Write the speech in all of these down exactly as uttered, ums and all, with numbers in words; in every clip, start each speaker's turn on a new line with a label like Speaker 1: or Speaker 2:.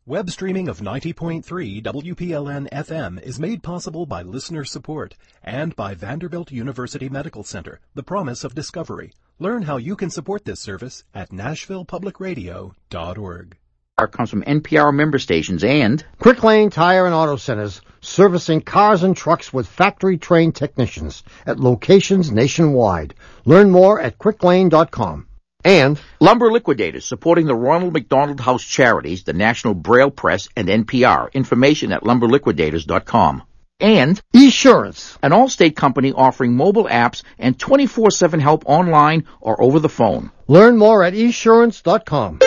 Speaker 1: Web streaming of ninety point three W P L N F M is made possible by listener support and by Vanderbilt University Medical Center, the promise of discovery. Learn how you can support this service at nashville public radio dot org.
Speaker 2: Comes from N P R member stations and
Speaker 3: Quick Lane Tire and Auto Centers, servicing cars and trucks with factory-trained technicians at locations nationwide. Learn more at quick lane dot com. And
Speaker 2: Lumber Liquidators, supporting the Ronald McDonald House Charities, the National Braille Press, and N P R. Information at lumber liquidators dot com. And
Speaker 3: Esurance,
Speaker 2: an Allstate company offering mobile apps and twenty-four seven help online or over the phone.
Speaker 3: Learn more at esurance dot com.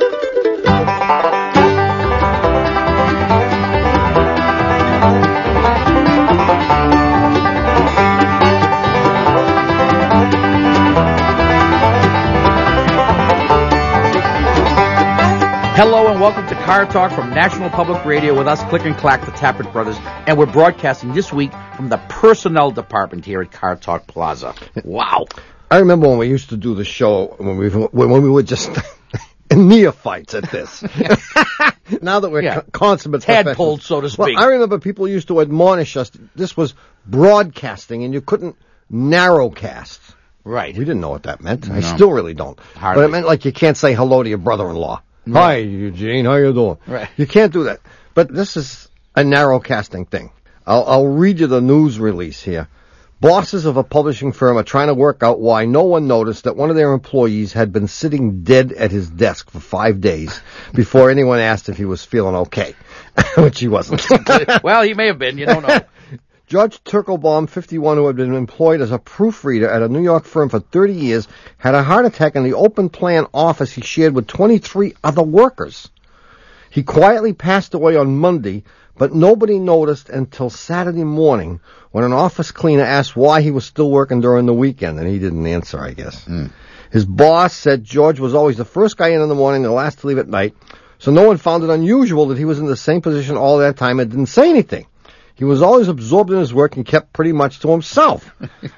Speaker 2: Hello and welcome to Car Talk from National Public Radio with us, Click and Clack, the Tappert Brothers, and we're broadcasting this week from the Personnel Department here at Car Talk Plaza. Wow.
Speaker 3: I remember when we used to do the show, when we when we were just neophytes at this. Now that we're
Speaker 2: Yeah.
Speaker 3: consummate
Speaker 2: Tadpoles, so to speak.
Speaker 3: Well, I remember people used to admonish us, this was broadcasting and you couldn't narrowcast.
Speaker 2: Right.
Speaker 3: We didn't know what that meant.
Speaker 2: No.
Speaker 3: I still really don't.
Speaker 2: Hardly.
Speaker 3: But it meant like you can't say hello to your brother-in-law.
Speaker 2: No.
Speaker 3: Hi, Eugene, how you doing?
Speaker 2: Right.
Speaker 3: You can't do that. But this is a narrowcasting thing. I'll, I'll read you the news release here. Bosses of a publishing firm are trying to work out why no one noticed that one of their employees had been sitting dead at his desk for five days before anyone asked if he was feeling okay, which he wasn't.
Speaker 2: Well, he may have been. You don't know.
Speaker 3: Judge Turkelbaum, fifty-one, who had been employed as a proofreader at a New York firm for thirty years, had a heart attack in the open plan office he shared with twenty-three other workers. He quietly passed away on Monday, but nobody noticed until Saturday morning when an office cleaner asked why he was still working during the weekend, and he didn't answer, I guess. Mm. His boss said George was always the first guy in in the morning and the last to leave at night, so no one found it unusual that he was in the same position all that time and didn't say anything. He was always absorbed in his work and kept pretty much to himself.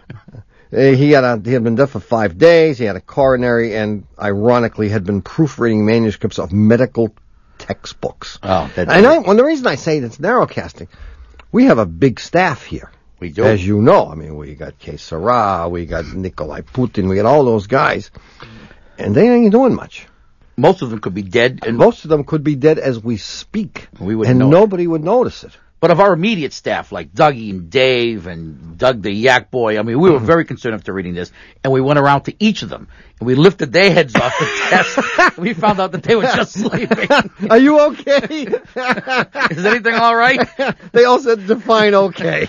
Speaker 3: he had a, he had been dead for five days. He had a coronary and, ironically, had been proofreading manuscripts of medical textbooks.
Speaker 2: Oh, that's
Speaker 3: and I, well, the reason I say it's narrowcasting, we have a big staff here.
Speaker 2: We do.
Speaker 3: As you know. I mean, we got K. Sarah, we got Nikolai Putin, we got all those guys. And they ain't doing much.
Speaker 2: Most of them could be dead.
Speaker 3: And most of them could be dead as we speak.
Speaker 2: We would
Speaker 3: and
Speaker 2: know
Speaker 3: nobody it. would notice it.
Speaker 2: But of our immediate staff, like Dougie and Dave and Doug the Yak Boy, I mean, we were very concerned after reading this, and we went around to each of them, and we lifted their heads off the desk, and we found out that they were just sleeping.
Speaker 3: Are you okay?
Speaker 2: Is anything all right?
Speaker 3: They all said define okay.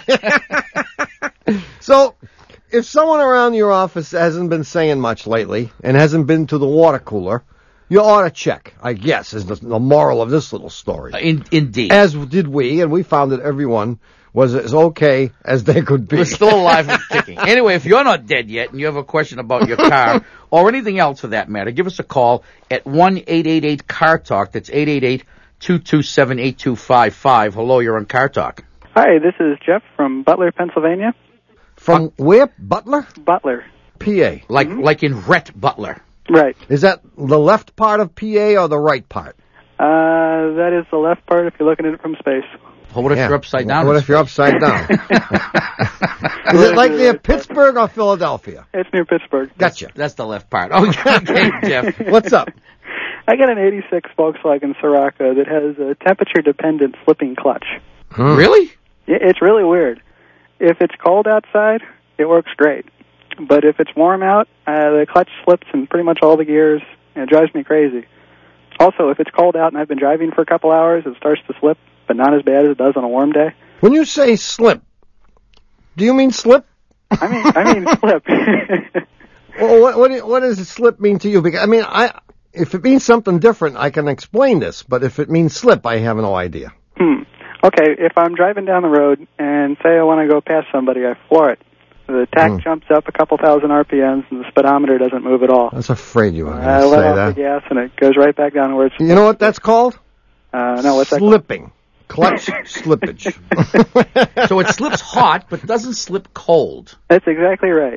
Speaker 3: So, if someone around your office hasn't been saying much lately, and hasn't been to the water cooler, you ought to check, I guess, is the, the moral of this little story.
Speaker 2: Uh, in, indeed.
Speaker 3: As did we, and we found that everyone was as okay as they could be.
Speaker 2: We're still alive and kicking. Anyway, if you're not dead yet and you have a question about your car, or anything else for that matter, give us a call at one eight eight eight car talk. That's eight eight eight, two two seven, eight two five five. Hello, you're on Car Talk.
Speaker 4: Hi, this is Jeff from Butler, Pennsylvania.
Speaker 3: From uh, where? Butler?
Speaker 4: Butler.
Speaker 3: P A.
Speaker 2: Like,
Speaker 4: mm-hmm.
Speaker 2: like in Rhett Butler.
Speaker 4: Right.
Speaker 3: Is that the left part of P A or the right part?
Speaker 4: Uh, that is the left part if you're looking at it from space.
Speaker 2: Well, what if
Speaker 3: yeah.
Speaker 2: you're upside down?
Speaker 3: What if you're upside down? Is it like near Pittsburgh or Philadelphia?
Speaker 4: It's near Pittsburgh.
Speaker 3: Gotcha.
Speaker 2: That's, that's the left part. Okay, okay, Jeff.
Speaker 3: What's up?
Speaker 4: I got an eighty-six Volkswagen Scirocco that has a temperature-dependent slipping clutch.
Speaker 3: Hmm.
Speaker 2: Really?
Speaker 4: It's really weird. If it's cold outside, it works great. But if it's warm out, uh, the clutch slips in pretty much all the gears, and it drives me crazy. Also, if it's cold out and I've been driving for a couple hours, it starts to slip, but not as bad as it does on a warm day.
Speaker 3: When you say slip, do you mean slip?
Speaker 4: I mean, I mean slip.
Speaker 3: Well, what, what what does slip mean to you? Because I mean, I if it means something different, I can explain this. But if it means slip, I have no idea.
Speaker 4: Hmm. Okay, if I'm driving down the road and say I want to go past somebody, I floor it. The tach mm. jumps up a couple thousand R P Ms, and the speedometer doesn't move at all.
Speaker 3: I was afraid you were going to
Speaker 4: I
Speaker 3: say
Speaker 4: let off
Speaker 3: that.
Speaker 4: the gas, and it goes right back down to where it's...
Speaker 3: You know what that's called?
Speaker 4: Uh, no, what's that
Speaker 3: Slipping. Clutch slippage.
Speaker 2: So it slips hot, but doesn't slip cold.
Speaker 4: That's exactly right.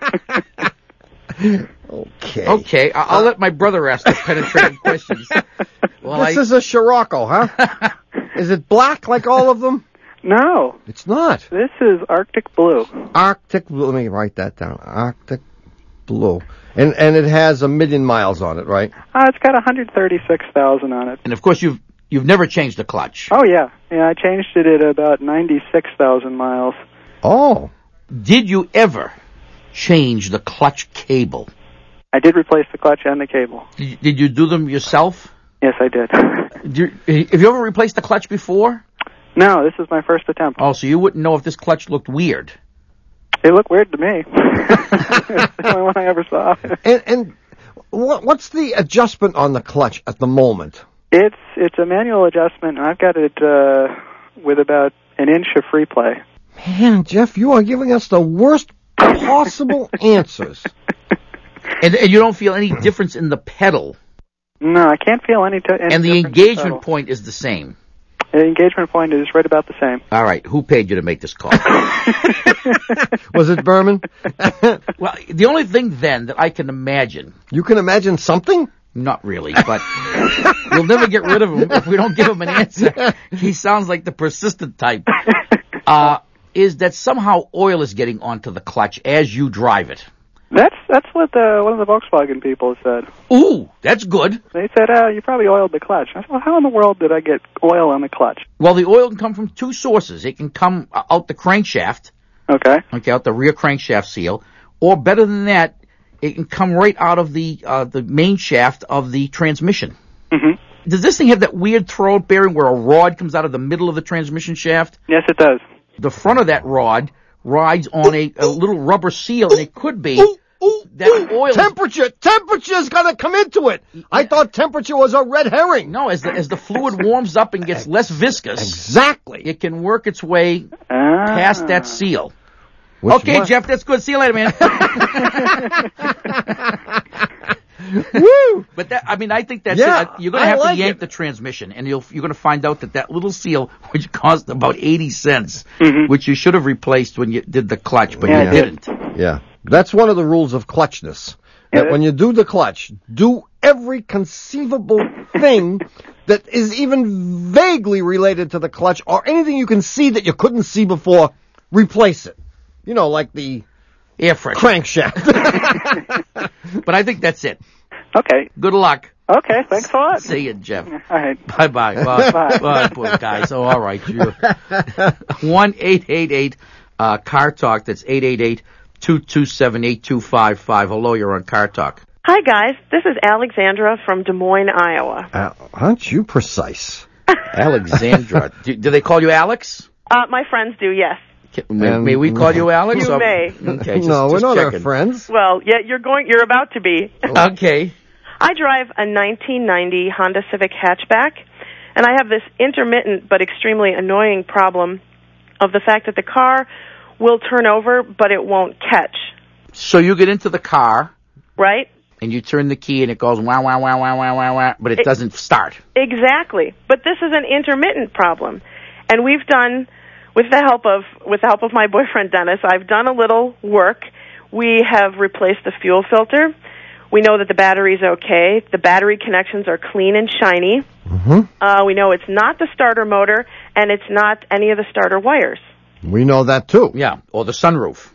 Speaker 3: Okay.
Speaker 2: Okay, I'll, I'll let my brother ask the penetrating questions.
Speaker 3: This is a Scirocco, huh? Is it black like all of them?
Speaker 4: No,
Speaker 3: It's not.
Speaker 4: this is Arctic Blue.
Speaker 3: Arctic Blue. Let me write that down. Arctic Blue. And and it has a million miles on it, right?
Speaker 4: Uh, it's got one hundred thirty-six thousand on it.
Speaker 2: And of course, you've you've never changed the clutch.
Speaker 4: Oh, yeah. Yeah, I changed it at about ninety-six thousand miles.
Speaker 3: Oh.
Speaker 2: Did you ever change the clutch cable?
Speaker 4: I did replace the clutch and the cable.
Speaker 2: Did, did you do them yourself?
Speaker 4: Yes, I did.
Speaker 2: Did you, have you ever replaced the clutch before?
Speaker 4: No, this is my first attempt.
Speaker 2: Oh, so you wouldn't know if this clutch looked weird.
Speaker 4: It looked weird to me. It's the only one I ever saw.
Speaker 3: And, and what, what's the adjustment on the clutch at the moment?
Speaker 4: It's it's a manual adjustment, and I've got it uh, with about an inch of free play.
Speaker 3: Man, Jeff, you are giving us the worst possible answers.
Speaker 2: And, and you don't feel any difference in the pedal.
Speaker 4: No, I can't feel any. T- any
Speaker 2: And the
Speaker 4: difference in
Speaker 2: engagement
Speaker 4: pedal.
Speaker 2: point is the same.
Speaker 4: The engagement point is right about the same.
Speaker 2: All right, who paid you to make this call?
Speaker 3: Was it Berman?
Speaker 2: Well, the only thing then that I can imagine,
Speaker 3: You can imagine something?
Speaker 2: not really, but we'll never get rid of him if we don't give him an answer. He sounds like the persistent type. Uh, is that somehow oil is getting onto the clutch as you drive it.
Speaker 4: That's that's what the, one of the Volkswagen people said.
Speaker 2: Ooh, that's good.
Speaker 4: They said, uh, you probably oiled the clutch. I said, well, how in the world did I get oil on the clutch?
Speaker 2: Well, the oil can come from two sources. It can come uh, out the crankshaft,
Speaker 4: Okay.
Speaker 2: okay, out the rear crankshaft seal, or better than that, it can come right out of the uh, the main shaft of the transmission.
Speaker 4: Mm-hmm.
Speaker 2: Does this thing have that weird throwout bearing where a rod comes out of the middle of the transmission shaft?
Speaker 4: Yes, it does.
Speaker 2: The front of that rod rides on a, a little rubber seal, and it could be that oil. Is,
Speaker 3: Temperature! Temperature's got to come into it! I thought temperature was a red herring!
Speaker 2: no, as the as the fluid warms up and gets less viscous,
Speaker 3: Exactly!
Speaker 2: it can work its way
Speaker 4: Ah.
Speaker 2: past that seal.
Speaker 3: Which
Speaker 2: Okay,
Speaker 3: one-
Speaker 2: Jeff, that's good. See you later, man.
Speaker 3: Woo!
Speaker 2: But that, I mean, I think that's
Speaker 3: Yeah,
Speaker 2: it. You're going to
Speaker 3: I
Speaker 2: have
Speaker 3: like
Speaker 2: to yank
Speaker 3: it.
Speaker 2: the transmission, and you'll, you're going to find out that that little seal, which cost about eighty cents,
Speaker 4: Mhm.
Speaker 2: which you should have replaced when you did the clutch, but
Speaker 4: Yeah,
Speaker 2: you
Speaker 4: I did.
Speaker 2: didn't.
Speaker 3: Yeah. That's one of the rules of clutchness. That
Speaker 4: Yeah.
Speaker 3: when you do the clutch, do every conceivable thing that is even vaguely related to the clutch, or anything you can see that you couldn't see before, replace it. You know, like the
Speaker 2: Air freshener.
Speaker 3: crankshaft.
Speaker 2: But I think that's it.
Speaker 4: Okay.
Speaker 2: Good luck.
Speaker 4: Okay, thanks a lot.
Speaker 2: See you, Jeff.
Speaker 4: All right.
Speaker 2: Bye-bye. Well,
Speaker 4: Bye.
Speaker 2: well, poor guys. Oh, all right. one eight eight eight uh, Car Talk. That's eight eight eight, two two seven, eight two five five. Hello, you're on Car Talk.
Speaker 5: Hi, guys. This is Alexandra from Des Moines, Iowa.
Speaker 3: Uh, aren't you precise?
Speaker 2: Alexandra. do, do they call you Alex?
Speaker 5: Uh, my friends do, yes.
Speaker 2: Can- May,
Speaker 3: Um,
Speaker 2: may we call you Alex?
Speaker 5: You
Speaker 2: or-
Speaker 5: may.
Speaker 2: Okay, just,
Speaker 3: no, we're
Speaker 2: just
Speaker 3: not our
Speaker 2: checking.
Speaker 3: friends.
Speaker 5: Well, yeah, you're going. You're about to be.
Speaker 2: Okay.
Speaker 5: I drive a nineteen ninety Honda Civic hatchback, and I have this intermittent but extremely annoying problem of the fact that the car will turn over, but it won't catch.
Speaker 2: So you get into the car,
Speaker 5: Right?
Speaker 2: and you turn the key, and it goes wow, wow, wow, wow, wow, wow, wow, but it,
Speaker 5: It-
Speaker 2: doesn't start.
Speaker 5: Exactly. But this is an intermittent problem. And we've done, with the help of with the help of my boyfriend Dennis, I've done a little work. We have replaced the fuel filter. We know that the battery's okay. The battery connections are clean and shiny.
Speaker 3: Mm-hmm.
Speaker 5: Uh, we know it's not the starter motor, and it's not any of the starter wires.
Speaker 3: We know that too.
Speaker 2: Yeah, or the sunroof.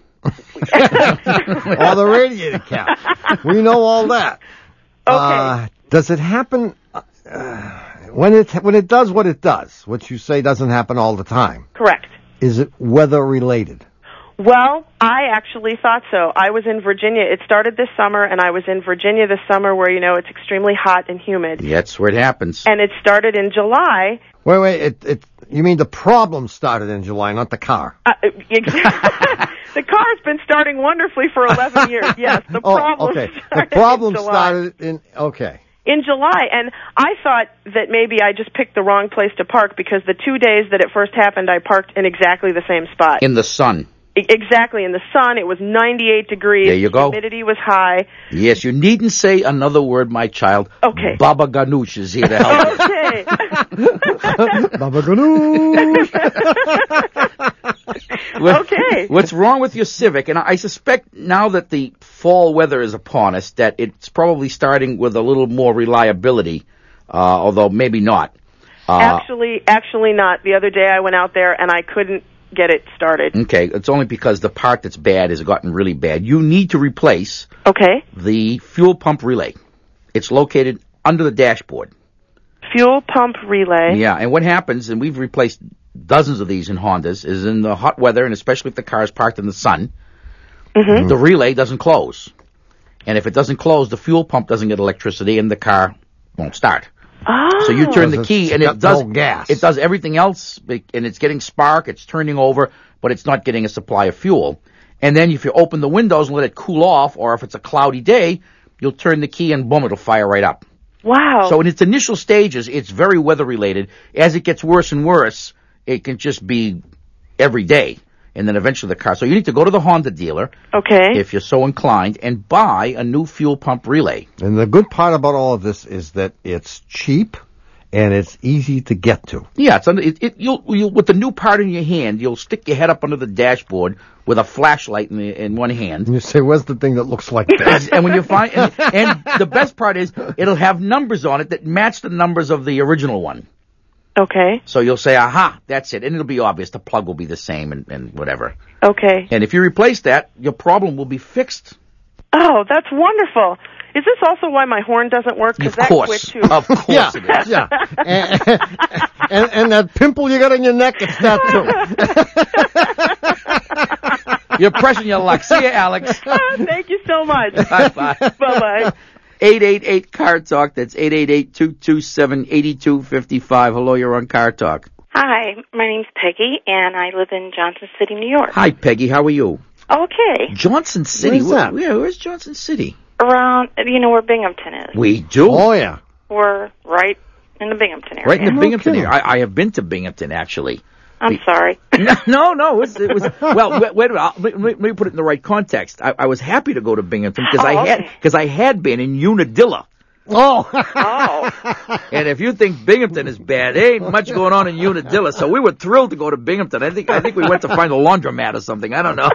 Speaker 3: Or the radiator cap. We know all that.
Speaker 5: Okay.
Speaker 3: Uh, does it happen uh, when it when it does what it does, which you say doesn't happen all the time?
Speaker 5: Correct.
Speaker 3: Is it weather related?
Speaker 5: Well, I actually thought so. I was in Virginia. It started this summer, and I was in Virginia this summer where, you know, it's extremely hot and humid.
Speaker 2: That's where it happens.
Speaker 5: And it started in July.
Speaker 3: Wait, wait. It, it. You mean the problem started in July, not the car?
Speaker 5: Uh, exactly. The car's been starting wonderfully for eleven years. Yes, the
Speaker 3: Oh,
Speaker 5: problem
Speaker 3: okay.
Speaker 5: started
Speaker 3: The problem
Speaker 5: in July.
Speaker 3: started in. Okay.
Speaker 5: In July, and I thought that maybe I just picked the wrong place to park because the two days that it first happened, I parked in exactly the same spot.
Speaker 2: In the sun.
Speaker 5: E- exactly, in the sun. It was ninety-eight degrees.
Speaker 2: There you go.
Speaker 5: Humidity was high.
Speaker 2: Yes, you needn't say another word, my child.
Speaker 5: Okay.
Speaker 2: Baba Ganoush is here to help you.
Speaker 5: Okay.
Speaker 3: Baba Ganoush.
Speaker 2: What-
Speaker 5: Okay.
Speaker 2: What's wrong with your Civic? And I suspect now that the fall weather is upon us, that it's probably starting with a little more reliability. uh, although maybe not. Uh,
Speaker 5: actually, actually not. The other day I went out there and I couldn't get it started.
Speaker 2: Okay, it's only because the part that's bad has gotten really bad. You need to replace
Speaker 5: Okay.
Speaker 2: the fuel pump relay. It's located under the dashboard.
Speaker 5: Fuel pump relay.
Speaker 2: Yeah, and what happens, and we've replaced dozens of these in Hondas, is in the hot weather, and especially if the car is parked in the sun,
Speaker 5: Mm-hmm.
Speaker 2: the relay doesn't close. And if it doesn't close, the fuel pump doesn't get electricity, and the car won't start.
Speaker 5: Oh.
Speaker 2: So you turn the
Speaker 3: Because
Speaker 2: key,
Speaker 3: it's
Speaker 2: and
Speaker 3: got
Speaker 2: it does
Speaker 3: no gas.
Speaker 2: It does everything else, and it's getting spark, it's turning over, but it's not getting a supply of fuel. And then if you open the windows and let it cool off, or if it's a cloudy day, you'll turn the key and boom, it'll fire right up.
Speaker 5: Wow.
Speaker 2: So in its initial stages, it's very weather related. As it gets worse and worse, it can just be every day. And then eventually the car. So you need to go to the Honda dealer,
Speaker 5: okay.
Speaker 2: if you're so inclined, and buy a new fuel pump relay.
Speaker 3: And the good part about all of this is that it's cheap and it's easy to get to.
Speaker 2: Yeah, it's under, it, it, you'll, you'll, with the new part in your hand, you'll stick your head up under the dashboard with a flashlight in, the, in one hand.
Speaker 3: And you say, where's the thing that looks like this?
Speaker 2: And when you find, and, and the best part is, it'll have numbers on it that match the numbers of the original one.
Speaker 5: Okay.
Speaker 2: So you'll say, aha, that's it. And it'll be obvious. The plug will be the same and, and whatever.
Speaker 5: Okay.
Speaker 2: And if you replace that, your problem will be fixed.
Speaker 5: Oh, that's wonderful. Is this also why my horn doesn't work? 'Cause
Speaker 2: Of
Speaker 5: that
Speaker 2: course.
Speaker 5: quit too.
Speaker 2: Of course
Speaker 3: Yeah,
Speaker 2: it is.
Speaker 3: yeah. And, and, and that pimple you got on your neck, it's that too.
Speaker 2: You're pressing your luck. See you, Alex.
Speaker 5: Thank you so much.
Speaker 2: Bye-bye.
Speaker 5: Bye-bye.
Speaker 2: eight eight eight, C A R Talk. That's eight eight eight, two two seven, eight two five five. Hello, you're on Car Talk.
Speaker 6: Hi, my name's Peggy, and I live in Johnson City, New York.
Speaker 2: Hi, Peggy. How are you?
Speaker 6: Okay.
Speaker 2: Johnson City.
Speaker 3: Where's that?
Speaker 2: Where, where's Johnson City?
Speaker 6: Around, you know where Binghamton is.
Speaker 2: We do.
Speaker 3: Oh, yeah.
Speaker 6: We're right in the Binghamton area.
Speaker 2: Right in the
Speaker 3: No
Speaker 2: Binghamton
Speaker 3: kidding.
Speaker 2: area. I, I have been to Binghamton, actually.
Speaker 6: I'm sorry.
Speaker 2: No, no, no. It was, it was well. Wait, wait a minute. I'll- Let me, let me put it in the right context. I, I was happy to go to Binghamton because
Speaker 6: Oh,
Speaker 2: I had
Speaker 6: okay.
Speaker 2: because I had been in Unadilla.
Speaker 3: Oh.
Speaker 6: Oh.
Speaker 2: And if you think Binghamton is bad, there ain't much going on in Unadilla. So we were thrilled to go to Binghamton. I think I think we went to find a laundromat or something. I don't know.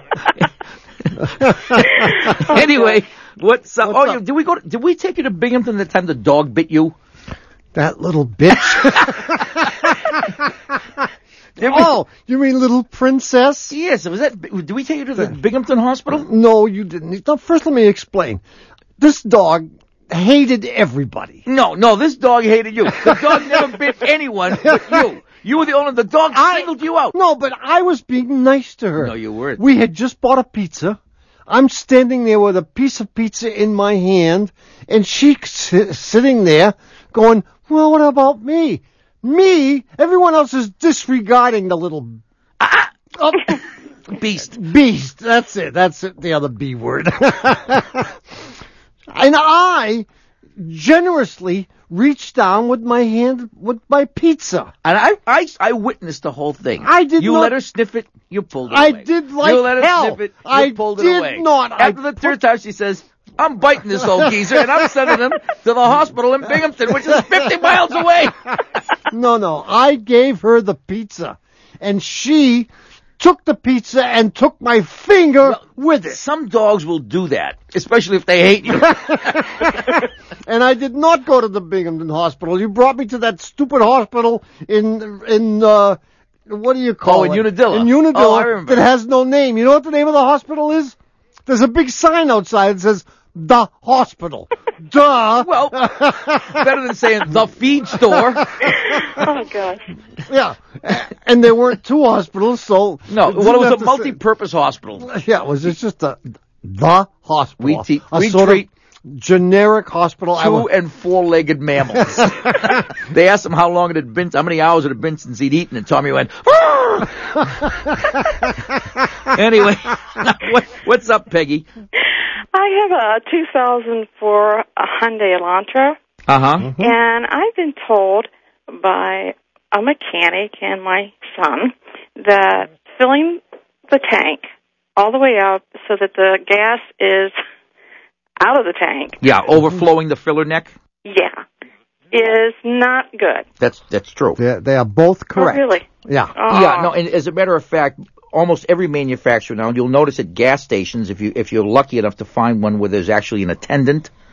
Speaker 2: Anyway, what's up?
Speaker 3: What's
Speaker 2: oh,
Speaker 3: up?
Speaker 2: You, did we go? To, did we take you to Binghamton the time the dog bit you?
Speaker 3: That little bitch.
Speaker 2: Did we-
Speaker 3: Oh, you mean little princess?
Speaker 2: yes. Was that? Did we take you to the Binghamton Hospital?
Speaker 3: No, you didn't. No, first let me explain. This dog hated everybody.
Speaker 2: No, no. This dog hated you. The dog never bit anyone but you. You were the only. The dog
Speaker 3: I-
Speaker 2: singled you out.
Speaker 3: No, but I was being nice to her.
Speaker 2: No, you weren't.
Speaker 3: We had just bought a pizza. I'm standing there with a piece of pizza in my hand, and she's si- sitting there going, well, what about me? Me? Everyone else is disregarding the little oh,
Speaker 2: Beast.
Speaker 3: beast. That's it. That's it. The other B word. And I generously reached down with my hand with my pizza.
Speaker 2: And I, I, I witnessed the whole thing.
Speaker 3: I did
Speaker 2: You
Speaker 3: not-
Speaker 2: let her sniff it. You pulled it
Speaker 3: I
Speaker 2: away.
Speaker 3: did like
Speaker 2: You let her
Speaker 3: hell.
Speaker 2: sniff it. You
Speaker 3: I
Speaker 2: pulled
Speaker 3: did
Speaker 2: it away.
Speaker 3: not. I
Speaker 2: After the third time, she says, "I'm biting this old geezer, and I'm sending him to the hospital in Binghamton, which is fifty miles away."
Speaker 3: No, no. I gave her the pizza, and she took the pizza and took my finger
Speaker 2: Well,
Speaker 3: with it.
Speaker 2: Some dogs will do that, especially if they hate you.
Speaker 3: And I did not go to the Binghamton Hospital. You brought me to that stupid hospital in in uh what do you call
Speaker 2: Oh, in
Speaker 3: it?
Speaker 2: Unadilla.
Speaker 3: In Unadilla
Speaker 2: Oh, I remember.
Speaker 3: that has no name. You know what the name of the hospital is? There's a big sign outside that says the hospital. Duh.
Speaker 2: Well, better than saying the feed store.
Speaker 6: Oh, God.
Speaker 3: Yeah. And there weren't two hospitals, so
Speaker 2: No,
Speaker 3: it
Speaker 2: well, it
Speaker 3: didn't
Speaker 2: was
Speaker 3: have
Speaker 2: a
Speaker 3: to say-
Speaker 2: multi-purpose hospital.
Speaker 3: Yeah, it was it's just a the hospital.
Speaker 2: We te-
Speaker 3: a
Speaker 2: we
Speaker 3: sort
Speaker 2: treat
Speaker 3: of generic hospital. I
Speaker 2: two
Speaker 3: was-
Speaker 2: and four-legged mammals. They asked him how long it had been, how many hours it had been since he'd eaten, and Tommy went, "Arr!" Anyway, what, what's up, Peggy?
Speaker 6: I have a two thousand four Hyundai Elantra,
Speaker 2: Uh-huh.
Speaker 6: and I've been told by a mechanic and my son that filling the tank all the way up so that the gas is out of the tank,
Speaker 2: Yeah, overflowing the filler neck.
Speaker 6: yeah, is not good.
Speaker 2: That's that's true.
Speaker 3: They, they are both correct.
Speaker 6: Oh, really?
Speaker 3: Yeah.
Speaker 6: Oh.
Speaker 2: Yeah, no, and as a matter of fact, almost every manufacturer now, you'll notice at gas stations, if you if you're lucky enough to find one where there's actually an attendant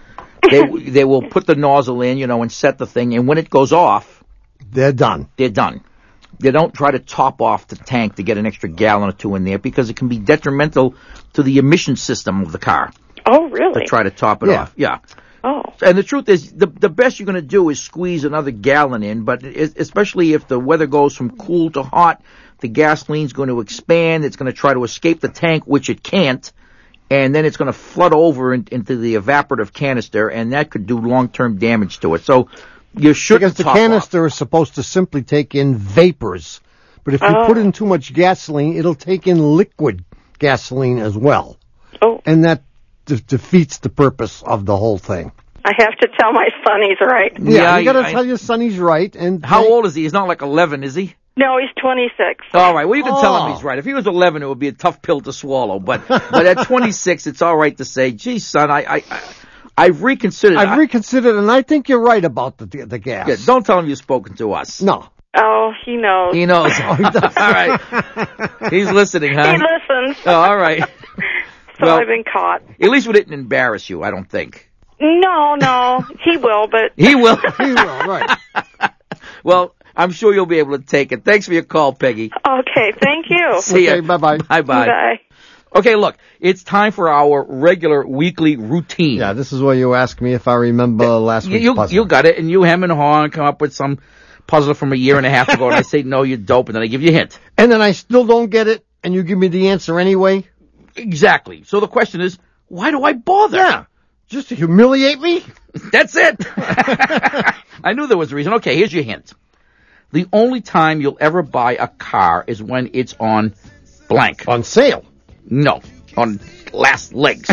Speaker 2: they they will put the nozzle in, you know, and set the thing, and when it goes off,
Speaker 3: they're done.
Speaker 2: They're done. They don't try to top off the tank to get an extra gallon or two in there because it can be detrimental to the emission system of the car.
Speaker 6: Oh, really?
Speaker 2: To try to top it
Speaker 3: Yeah.
Speaker 2: off. Yeah.
Speaker 6: Oh.
Speaker 2: And the truth is, the the best you're going to do is squeeze another gallon in, but it, especially if the weather goes from cool to hot, the gasoline's going to expand. It's going to try to escape the tank, which it can't, and then it's going to flood over in, into the evaporative canister, and that could do long-term damage to it. So you shouldn't
Speaker 3: Because the
Speaker 2: top
Speaker 3: canister
Speaker 2: off.
Speaker 3: is supposed to simply take in vapors. But if you
Speaker 6: Oh.
Speaker 3: put in too much gasoline, it'll take in liquid gasoline as well.
Speaker 6: Oh.
Speaker 3: And that de- defeats the purpose of the whole thing.
Speaker 6: I have to tell my son he's right.
Speaker 3: Yeah,
Speaker 2: Yeah,
Speaker 3: you got to
Speaker 2: I-
Speaker 3: tell your son he's right. And
Speaker 2: How
Speaker 3: they-
Speaker 2: old is he? He's not like eleven, is he?
Speaker 6: No, he's twenty-six.
Speaker 2: All right. Well, you can tell him
Speaker 3: Oh.
Speaker 2: he's right. If he was eleven, it would be a tough pill to swallow. But but at twenty-six, it's all right to say, "Gee, son, I I, I I've reconsidered."
Speaker 3: I've
Speaker 2: I-
Speaker 3: reconsidered, and I think you're right about the the gas.
Speaker 2: Yeah, don't tell him you've spoken to us.
Speaker 3: No.
Speaker 6: Oh, he knows.
Speaker 2: He knows. all right. He's listening, huh?
Speaker 6: He listens.
Speaker 2: Oh, all right.
Speaker 6: So
Speaker 2: well-
Speaker 6: I've been caught.
Speaker 2: At least we didn't embarrass you, I don't think.
Speaker 6: No, no, he will, but
Speaker 2: He will.
Speaker 3: He will, right.
Speaker 2: Well, I'm sure you'll be able to take it. Thanks for your call, Peggy.
Speaker 6: okay. Thank you.
Speaker 2: See
Speaker 3: Okay,
Speaker 2: ya.
Speaker 3: bye-bye.
Speaker 2: Bye-bye.
Speaker 6: Bye.
Speaker 2: Okay, look, it's time for our regular weekly routine.
Speaker 3: Yeah, this is where you ask me if I remember last
Speaker 2: You,
Speaker 3: week's
Speaker 2: you,
Speaker 3: puzzle.
Speaker 2: you got it, and you hem and haw and come up with some puzzle from a year and a half ago, and I say, no, you're dope, and then I give you a hint.
Speaker 3: And then I still don't get it, and you give me the answer anyway?
Speaker 2: Exactly. So the question is, why do I bother?
Speaker 3: Yeah. Just to humiliate me?
Speaker 2: That's it. I knew there was a reason. Okay, here's your hint. The only time you'll ever buy a car is when it's on blank.
Speaker 3: On sale.
Speaker 2: No, on last legs.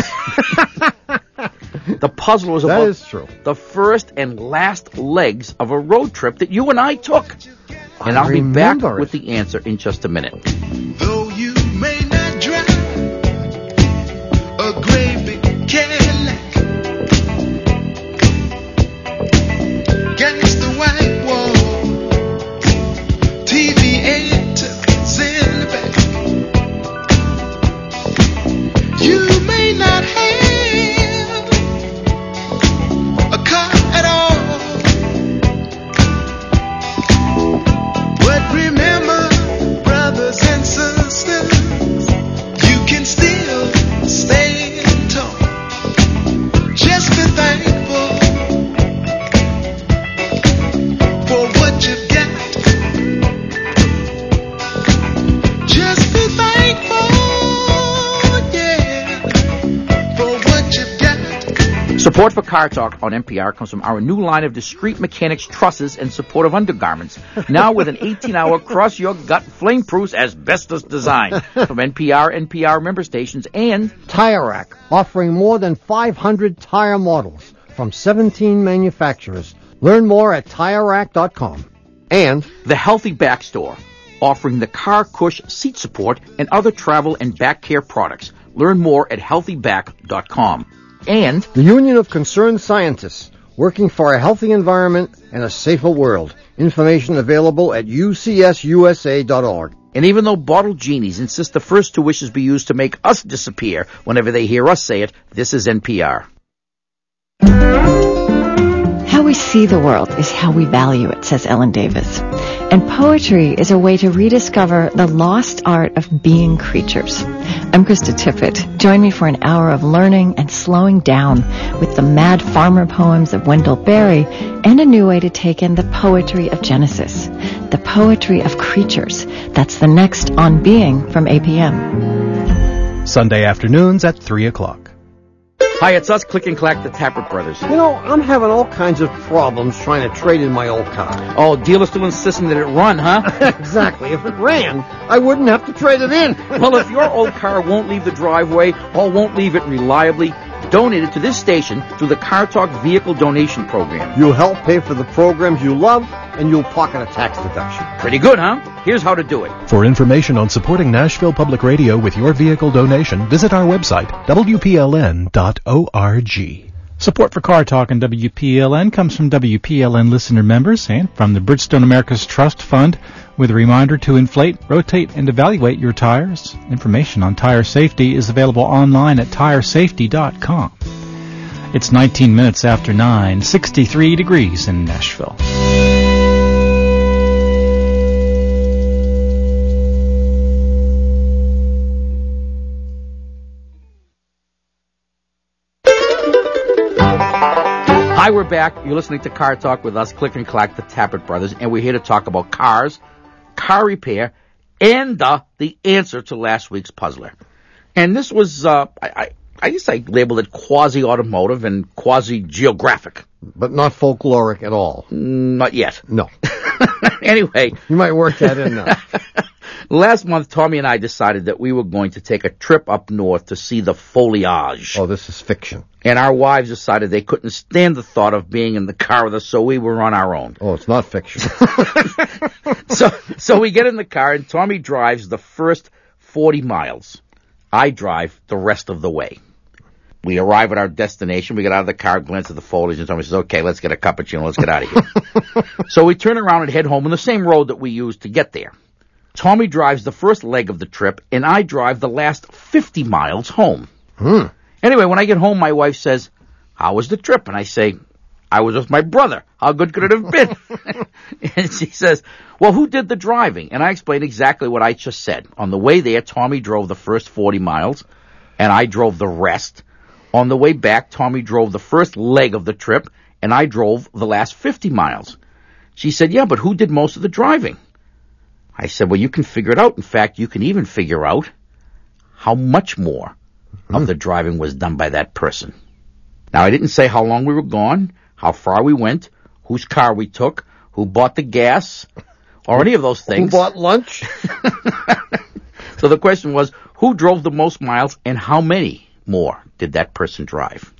Speaker 2: The puzzle is
Speaker 3: That
Speaker 2: about
Speaker 3: is true.
Speaker 2: the first and last legs of a road trip that you and I took. And
Speaker 3: I
Speaker 2: I'll be back
Speaker 3: remember it.
Speaker 2: with the answer in just a minute.
Speaker 7: Though you may not drive a great big Cadillac against the white wall, T V antennas in the back. You may not have a car at all, but remember, brothers and sisters, you can still stand tall. Just be thankful for what you've got. Just be thankful, yeah, for what you've got.
Speaker 2: Support for Car Talk on N P R comes from our new line of discreet mechanics trusses and supportive undergarments. Now with an eighteen-hour cross-your-gut flame-proof asbestos design from N P R, N P R member stations, and
Speaker 3: Tire Rack, offering more than five hundred tire models from seventeen manufacturers. Learn more at tire rack dot com. And
Speaker 2: the Healthy Back Store, offering the Car Cush seat support and other travel and back care products. Learn more at healthy back dot com. And
Speaker 3: the Union of Concerned Scientists, working for a healthy environment and a safer world. Information available at u c s u s a dot org.
Speaker 2: And even though bottle genies insist the first two wishes be used to make us disappear whenever they hear us say it, this is N P R.
Speaker 8: How we see the world is how we value it, says Ellen Davis. And poetry is a way to rediscover the lost art of being creatures. I'm Krista Tippett. Join me for an hour of learning and slowing down with the Mad Farmer poems of Wendell Berry and a new way to take in the poetry of Genesis, the poetry of creatures. That's the next On Being from A P M.
Speaker 1: Sunday afternoons at three o'clock.
Speaker 2: Hi, it's us, Click and Clack, the Tappert Brothers.
Speaker 3: You know, I'm having all kinds of problems trying to trade in my old car.
Speaker 2: Oh, dealer still insisting that it run, huh?
Speaker 3: Exactly. If it ran, I wouldn't have to trade it in.
Speaker 2: Well, if your old car won't leave the driveway or won't leave it reliably, donate it to this station through the Car Talk Vehicle Donation Program.
Speaker 3: You'll help pay for the programs you love, and you'll pocket a tax deduction.
Speaker 2: Pretty good, huh? Here's how to do it.
Speaker 1: For information on supporting Nashville Public Radio with your vehicle donation, visit our website, w p l n dot org.
Speaker 9: Support for Car Talk and W P L N comes from W P L N listener members and from the Bridgestone America's Trust Fund, with a reminder to inflate, rotate, and evaluate your tires. Information on tire safety is available online at tire safety dot com. It's nineteen minutes after nine, sixty-three degrees in Nashville.
Speaker 2: Hi, we're back. You're listening to Car Talk with us, Click and Clack, the Tappet Brothers, and we're here to talk about cars, car repair, and uh, the answer to last week's puzzler. And this was, uh, I, I, I guess I labeled it quasi-automotive and quasi-geographic.
Speaker 3: But not folkloric at all.
Speaker 2: Not yet.
Speaker 3: No.
Speaker 2: Anyway.
Speaker 3: You might work that in now.
Speaker 2: Last month, Tommy and I decided that we were going to take a trip up north to see the foliage.
Speaker 3: Oh, this is fiction.
Speaker 2: And our wives decided they couldn't stand the thought of being in the car with us, so we were on our own.
Speaker 3: Oh, it's not fiction.
Speaker 2: so, so we get in the car, and Tommy drives the first forty miles. I drive the rest of the way. We arrive at our destination. We get out of the car, glance at the foliage, and Tommy says, okay, let's get a cappuccino. Let's get out of here. So we turn around and head home on the same road that we used to get there. Tommy drives the first leg of the trip, and I drive the last fifty miles home.
Speaker 3: Hmm.
Speaker 2: Anyway, when I get home, my wife says, how was the trip? And I say, I was with my brother. How good could it have been? And she says, well, who did the driving? And I explained exactly what I just said. On the way there, Tommy drove the first forty miles, and I drove the rest. On the way back, Tommy drove the first leg of the trip, and I drove the last fifty miles. She said, yeah, but who did most of the driving? I said, well, you can figure it out. In fact, you can even figure out how much more mm-hmm. of the driving was done by that person. Now, I didn't say how long we were gone, how far we went, whose car we took, who bought the gas, or any of those things.
Speaker 3: Who bought lunch?
Speaker 2: So the question was, who drove the most miles and how many more did that person drive?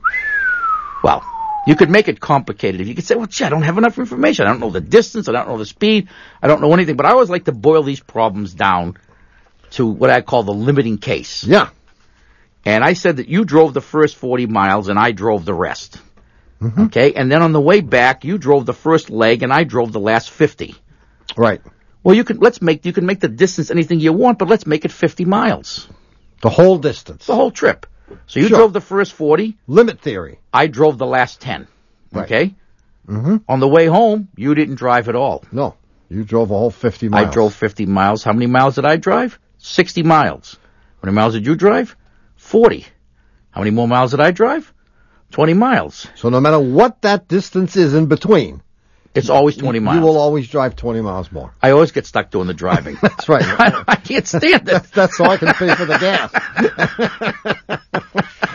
Speaker 2: Well, you could make it complicated. If you could say, well, gee, I don't have enough information. I don't know the distance. I don't know the speed. I don't know anything. But I always like to boil these problems down to what I call the limiting case.
Speaker 3: Yeah.
Speaker 2: And I said that you drove the first forty miles and I drove the rest. Mm-hmm. Okay? And then on the way back, you drove the first leg and I drove the last fifty.
Speaker 3: Right.
Speaker 2: Well, you can, let's make, you can make the distance anything you want, but let's make it fifty miles.
Speaker 3: The whole distance.
Speaker 2: The whole trip. So you
Speaker 3: sure.
Speaker 2: drove the first forty.
Speaker 3: Limit theory.
Speaker 2: I drove the last ten.
Speaker 3: Right.
Speaker 2: Okay?
Speaker 3: Mm-hmm.
Speaker 2: On the way home, you didn't drive at all.
Speaker 3: No. You drove a whole fifty miles.
Speaker 2: I drove fifty miles. How many miles did I drive? sixty miles. How many miles did you drive? forty. How many more miles did I drive? twenty miles.
Speaker 3: So no matter what that distance is in between,
Speaker 2: it's always twenty miles.
Speaker 3: You will always drive twenty miles more.
Speaker 2: I always get stuck doing the driving.
Speaker 3: That's right.
Speaker 2: I, I can't stand it.
Speaker 3: That's, that's so I can pay for the gas.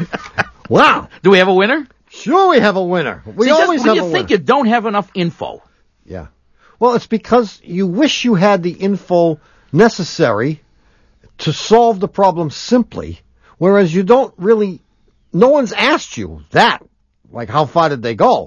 Speaker 3: Wow.
Speaker 2: Do we have a winner?
Speaker 3: Sure we have a winner. We
Speaker 2: See,
Speaker 3: always
Speaker 2: just,
Speaker 3: have
Speaker 2: you
Speaker 3: a winner.
Speaker 2: think you don't have enough info?
Speaker 3: Yeah. Well, it's because you wish you had the info necessary to solve the problem simply, whereas you don't really, no one's asked you that. Like, how far did they go?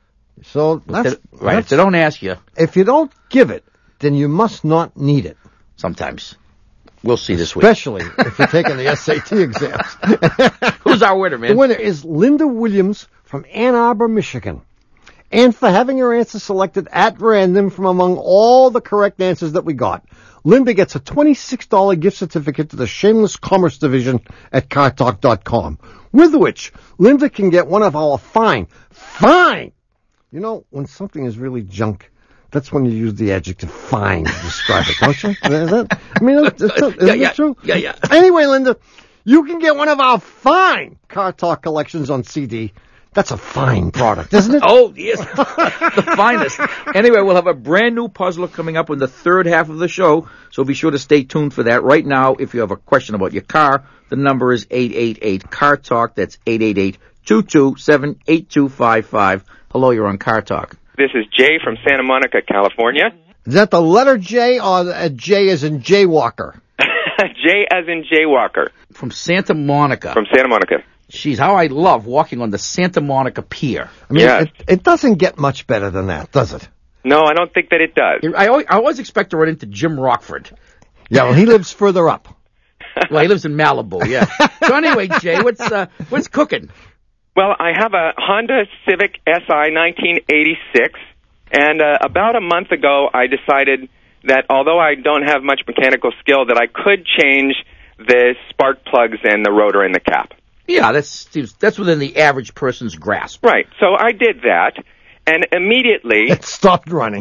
Speaker 3: So that's,
Speaker 2: if they, right.
Speaker 3: That's,
Speaker 2: if they don't ask you.
Speaker 3: If you don't give it, then you must not need it.
Speaker 2: Sometimes. We'll see this week.
Speaker 3: Especially if you're taking the S A T exams.
Speaker 2: Who's our winner, man?
Speaker 3: The winner is Linda Williams from Ann Arbor, Michigan. And for having her answer selected at random from among all the correct answers that we got, Linda gets a twenty-six dollars gift certificate to the Shameless Commerce Division at car talk dot com, with which Linda can get one of our fine, fine, you know, when something is really junk, that's when you use the adjective fine to describe it, don't you? Is that, I mean, it's, it's, isn't
Speaker 2: yeah,
Speaker 3: it
Speaker 2: yeah,
Speaker 3: true?
Speaker 2: Yeah, yeah.
Speaker 3: Anyway, Linda, you can get one of our fine Car Talk collections on C D. That's a fine product, isn't it?
Speaker 2: Oh, yes. The finest. Anyway, we'll have a brand new puzzler coming up in the third half of the show, so be sure to stay tuned for that. Right now, if you have a question about your car, the number is eight eight eight, C A R Talk. That's eight eight eight, two two seven, eight two five five. Hello, you're on Car Talk.
Speaker 10: This is Jay from Santa Monica, California.
Speaker 3: Is that the letter J or a J as in Jaywalker?
Speaker 10: J as in Jaywalker.
Speaker 2: From Santa Monica.
Speaker 10: From Santa Monica.
Speaker 2: Jeez, how I love walking on the Santa Monica Pier.
Speaker 3: I mean,
Speaker 10: yes.
Speaker 3: it, it doesn't get much better than that, does it?
Speaker 10: No, I don't think that it does.
Speaker 2: I always, I always expect to run into Jim Rockford.
Speaker 3: Yeah, well, he lives further up.
Speaker 2: Well, he lives in Malibu, yeah. So anyway, Jay, what's uh, what's cooking?
Speaker 10: Well, I have a Honda Civic S I nineteen eighty-six, and uh, about a month ago I decided that although I don't have much mechanical skill, that I could change the spark plugs and the rotor and the cap.
Speaker 2: Yeah, that's that's within the average person's grasp.
Speaker 10: Right. So I did that, and immediately
Speaker 3: It stopped running.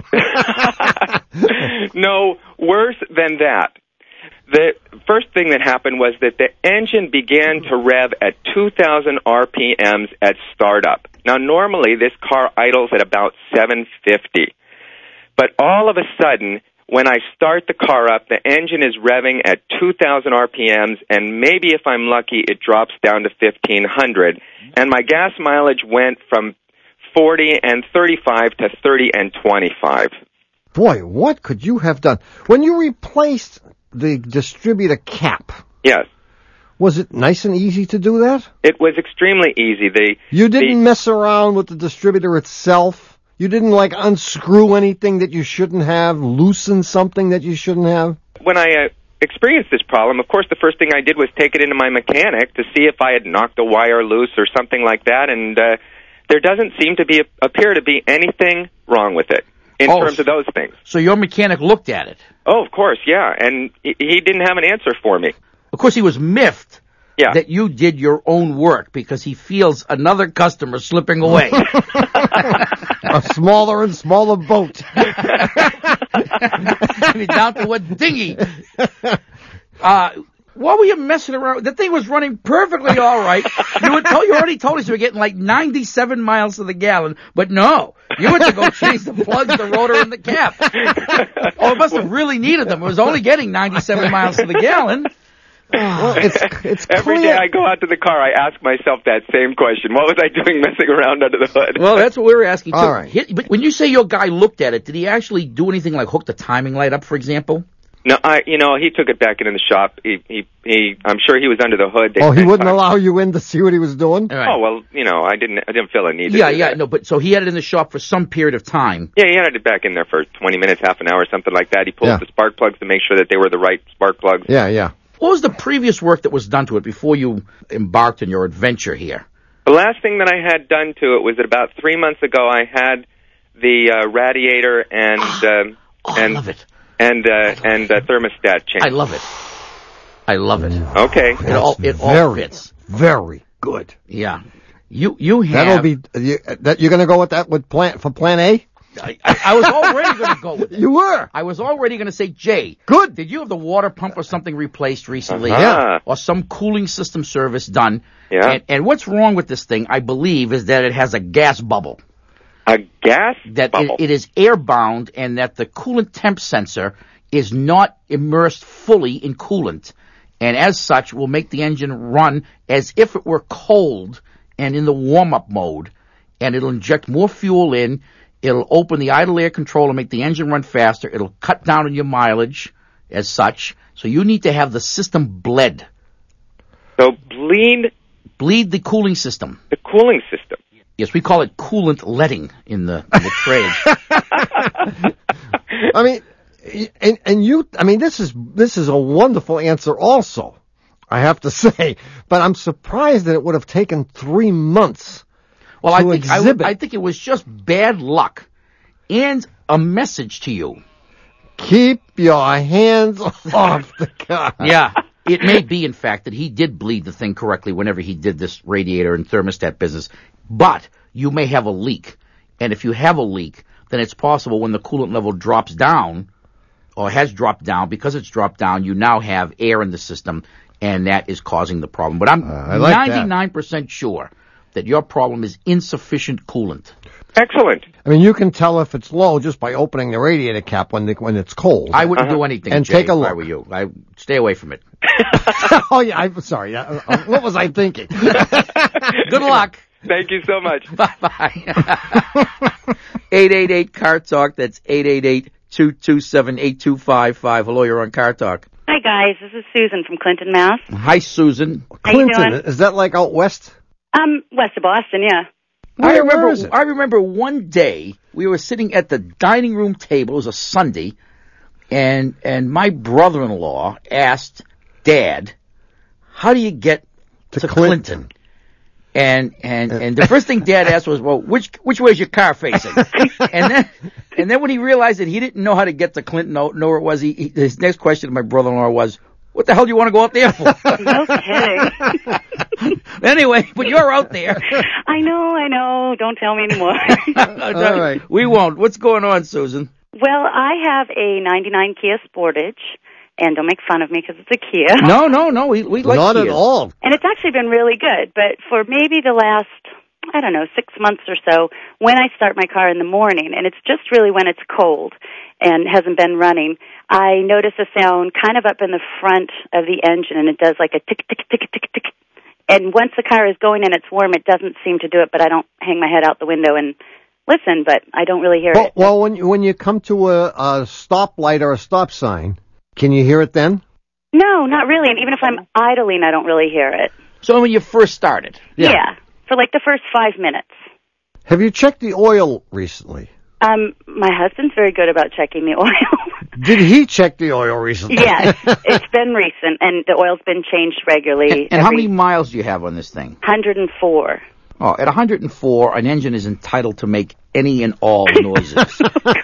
Speaker 10: no, worse than that. The first thing that happened was that the engine began to rev at two thousand R P Ms at startup. Now, normally this car idles at about seven fifty. But all of a sudden, when I start the car up, the engine is revving at two thousand R P Ms, and maybe if I'm lucky, it drops down to fifteen hundred. And my gas mileage went from forty and thirty-five to thirty and twenty-five.
Speaker 3: Boy, what could you have done? When you replaced the distributor cap,
Speaker 10: Yes.
Speaker 3: was it nice and easy to do that?
Speaker 10: It was extremely easy. The
Speaker 3: You didn't
Speaker 10: the,
Speaker 3: mess around with the distributor itself? You didn't, like, unscrew anything that you shouldn't have, loosen something that you shouldn't have?
Speaker 10: When I uh, experienced this problem, of course, the first thing I did was take it into my mechanic to see if I had knocked a wire loose or something like that, and uh, there doesn't seem to be appear to be anything wrong with it in
Speaker 2: Oh,
Speaker 10: terms of those things.
Speaker 2: So your mechanic looked at it.
Speaker 10: Oh, of course, yeah, and he, he didn't have an answer for me.
Speaker 2: Of course, he was miffed
Speaker 10: Yeah.
Speaker 2: that you did your own work because he feels another customer slipping away.
Speaker 3: A smaller and smaller boat.
Speaker 2: I mean, down to a dinghy. Uh, what were you messing around? The thing was running perfectly all right. You were told, you already told us you were getting like ninety-seven miles to the gallon, but no, you went to go change the plugs, the rotor, and the cap. Oh, it must have really needed them. It was only getting ninety-seven miles to the gallon.
Speaker 3: Well, it's, it's
Speaker 10: Every
Speaker 3: clear.
Speaker 10: day I go out to the car, I ask myself that same question. What was I doing messing around under the hood?
Speaker 2: Well, that's what we were asking too.
Speaker 3: All right.
Speaker 2: He- but when you say your guy looked at it, did he actually do anything like hook the timing light up, for example?
Speaker 10: No, I, you know, he took it back into the shop. He, he, he I'm sure he was under the hood. They
Speaker 3: Oh, he
Speaker 10: spent
Speaker 3: wouldn't
Speaker 10: time-
Speaker 3: allow you in to see what he was doing?
Speaker 2: All right.
Speaker 10: Oh, well, you know, I didn't, I didn't feel a need to
Speaker 2: Yeah,
Speaker 10: do
Speaker 2: yeah,
Speaker 10: that.
Speaker 2: no, but so he had it in the shop for some period of time.
Speaker 10: Yeah, he had it back in there for twenty minutes, half an hour, something like that. He pulled
Speaker 3: Yeah.
Speaker 10: the spark plugs to make sure that they were the right spark plugs.
Speaker 3: Yeah, yeah.
Speaker 2: What was the previous work that was done to it before you embarked on your adventure here?
Speaker 10: The last thing that I had done to it was that about three months ago I had the uh, radiator and um
Speaker 2: Oh,
Speaker 10: and
Speaker 2: I love it.
Speaker 10: and uh, and uh, thermostat changed.
Speaker 2: I love it. I love it.
Speaker 10: Okay.
Speaker 2: It all it all
Speaker 3: very,
Speaker 2: fits.
Speaker 3: very good.
Speaker 2: Yeah. You you have
Speaker 3: That'll be, you, that, you're gonna go with that with plan, for plan A?
Speaker 2: I, I, I was already going to go with it.
Speaker 3: You were.
Speaker 2: I was already going to say, Jay,
Speaker 3: Good.
Speaker 2: did you have the water pump or something replaced recently?
Speaker 10: Uh-huh. Yeah.
Speaker 2: Or some cooling system service done?
Speaker 10: Yeah.
Speaker 2: And, and what's wrong with this thing, I believe, is that it has a gas bubble.
Speaker 10: A gas
Speaker 2: That
Speaker 10: bubble.
Speaker 2: it, it is airbound and that the coolant temp sensor is not immersed fully in coolant. And as such, will make the engine run as if it were cold and in the warm-up mode. And it'll inject more fuel in. It'll open the idle air control and make the engine run faster. It'll cut down on your mileage as such. So you need to have the system bled.
Speaker 10: So bleed
Speaker 2: Bleed the cooling system.
Speaker 10: the cooling system.
Speaker 2: Yes, we call it coolant letting in the, in the trade.
Speaker 3: I mean, and, and you, I mean, this is, this is a wonderful answer also, I have to say, but I'm surprised that it would have taken three months.
Speaker 2: Well, I
Speaker 3: to
Speaker 2: think I,
Speaker 3: exhibit.
Speaker 2: I think it was just bad luck and a message to you.
Speaker 3: Keep your hands off the car.
Speaker 2: Yeah. It may be, in fact, that he did bleed the thing correctly whenever he did this radiator and thermostat business. But you may have a leak. And if you have a leak, then it's possible when the coolant level drops down, or has dropped down, because it's dropped down, you now have air in the system, and that is causing the problem. But I'm
Speaker 3: Uh, I like that.
Speaker 2: ninety-nine percent sure that your problem is insufficient coolant.
Speaker 10: Excellent.
Speaker 3: I mean, you can tell if it's low just by opening the radiator cap when the, when it's cold.
Speaker 2: I wouldn't do anything,
Speaker 3: And
Speaker 2: Jay,
Speaker 3: take a
Speaker 2: if I
Speaker 3: look.
Speaker 2: were you. I stay away from it.
Speaker 3: Oh yeah, I'm sorry. Uh, uh, what was I thinking?
Speaker 2: Good luck.
Speaker 10: Thank you so much.
Speaker 2: Bye-bye. eight eight eight, C A R Talk. That's eight eight eight, two two seven, eight two five five. Hello, you're on C A R Talk.
Speaker 11: Hi, guys. This is Susan from Clinton, Mass.
Speaker 2: Hi, Susan.
Speaker 11: How you
Speaker 3: Clinton,
Speaker 11: doing?
Speaker 3: is that like out west?
Speaker 11: Um, west of Boston, yeah.
Speaker 2: I
Speaker 3: Where-
Speaker 2: remember.
Speaker 3: where is it?
Speaker 2: I remember one day we were sitting at the dining room table. It was a Sunday, and and my brother-in-law asked Dad, "How do you get to,
Speaker 3: To
Speaker 2: Clinton?"
Speaker 3: Clinton.
Speaker 2: And and and the first thing Dad asked was, "Well, which which way is your car facing?" and then and then when he realized that he didn't know how to get to Clinton, know, know where it was, he, he, his next question to my brother-in-law was, "What the hell do you want to go up there for?"
Speaker 11: No kidding.
Speaker 2: Anyway, but you're out there.
Speaker 11: I know, I know. Don't tell me anymore.
Speaker 2: All
Speaker 3: right.
Speaker 2: We won't. What's going on, Susan?
Speaker 11: Well, I have a ninety-nine Kia Sportage, and don't make fun of me because it's a Kia.
Speaker 2: No, no, no. We, we like
Speaker 3: Not
Speaker 2: Kia.
Speaker 3: at all.
Speaker 11: And it's actually been really good, but for maybe the last, I don't know, six months or so, when I start my car in the morning, and it's just really when it's cold and hasn't been running, I notice a sound kind of up in the front of the engine, and it does like a tick, tick, tick, tick, tick. And once the car is going and it's warm, it doesn't seem to do it, but I don't hang my head out the window and listen, but I don't really hear
Speaker 3: Well,
Speaker 11: it.
Speaker 3: well, when you, when you come to a, a stoplight or a stop sign, can you hear it then?
Speaker 11: No, not really. And even if I'm idling, I don't really hear it.
Speaker 2: So when you first started?
Speaker 11: Yeah. yeah. For like the first five minutes.
Speaker 3: Have you checked the oil recently?
Speaker 11: Um, my husband's very good about checking the oil.
Speaker 3: Did he check the oil recently?
Speaker 11: Yes, it's been recent, and the oil's been changed regularly.
Speaker 2: And, and how many miles do you have on this thing?
Speaker 11: one hundred four.
Speaker 2: Oh, at one hundred four, an engine is entitled to make any and all noises.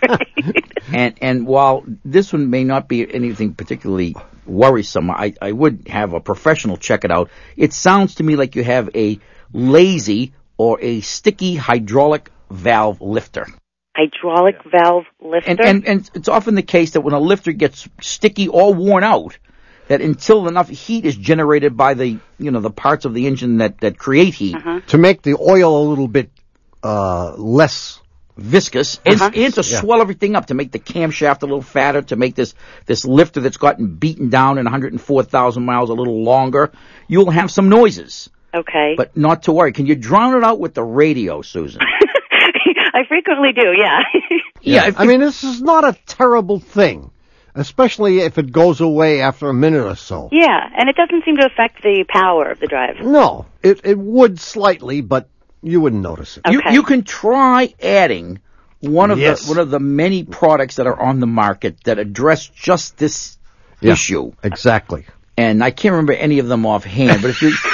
Speaker 2: and and while this one may not be anything particularly worrisome, I, I would have a professional check it out. It sounds to me like you have a lazy or a sticky hydraulic valve lifter.
Speaker 11: Hydraulic valve lifter?
Speaker 2: And, and, and it's often the case that when a lifter gets sticky or worn out, that until enough heat is generated by the, you know, the parts of the engine that, that create heat.
Speaker 11: Uh-huh.
Speaker 3: To make the oil a little bit uh, less
Speaker 2: viscous, and,
Speaker 11: Uh-huh.
Speaker 2: and to
Speaker 3: Yeah.
Speaker 2: swell everything up, to make the camshaft a little fatter, to make this, this lifter that's gotten beaten down in one hundred four thousand miles a little longer, you'll have some noises.
Speaker 11: Okay.
Speaker 2: But not to worry. Can you drown it out with the radio, Susan?
Speaker 11: I frequently do, yeah.
Speaker 2: Yeah, if-
Speaker 3: I mean, this is not a terrible thing, especially if it goes away after a minute or so.
Speaker 11: Yeah, and it doesn't seem to affect the power of the drive.
Speaker 3: No, it it would slightly, but you wouldn't notice it.
Speaker 2: You,
Speaker 11: Okay.
Speaker 2: you can try adding one of
Speaker 3: Yes.
Speaker 2: the one of the many products that are on the market that address just this
Speaker 3: Yeah.
Speaker 2: issue.
Speaker 3: Exactly.
Speaker 2: And I can't remember any of them offhand. But if you,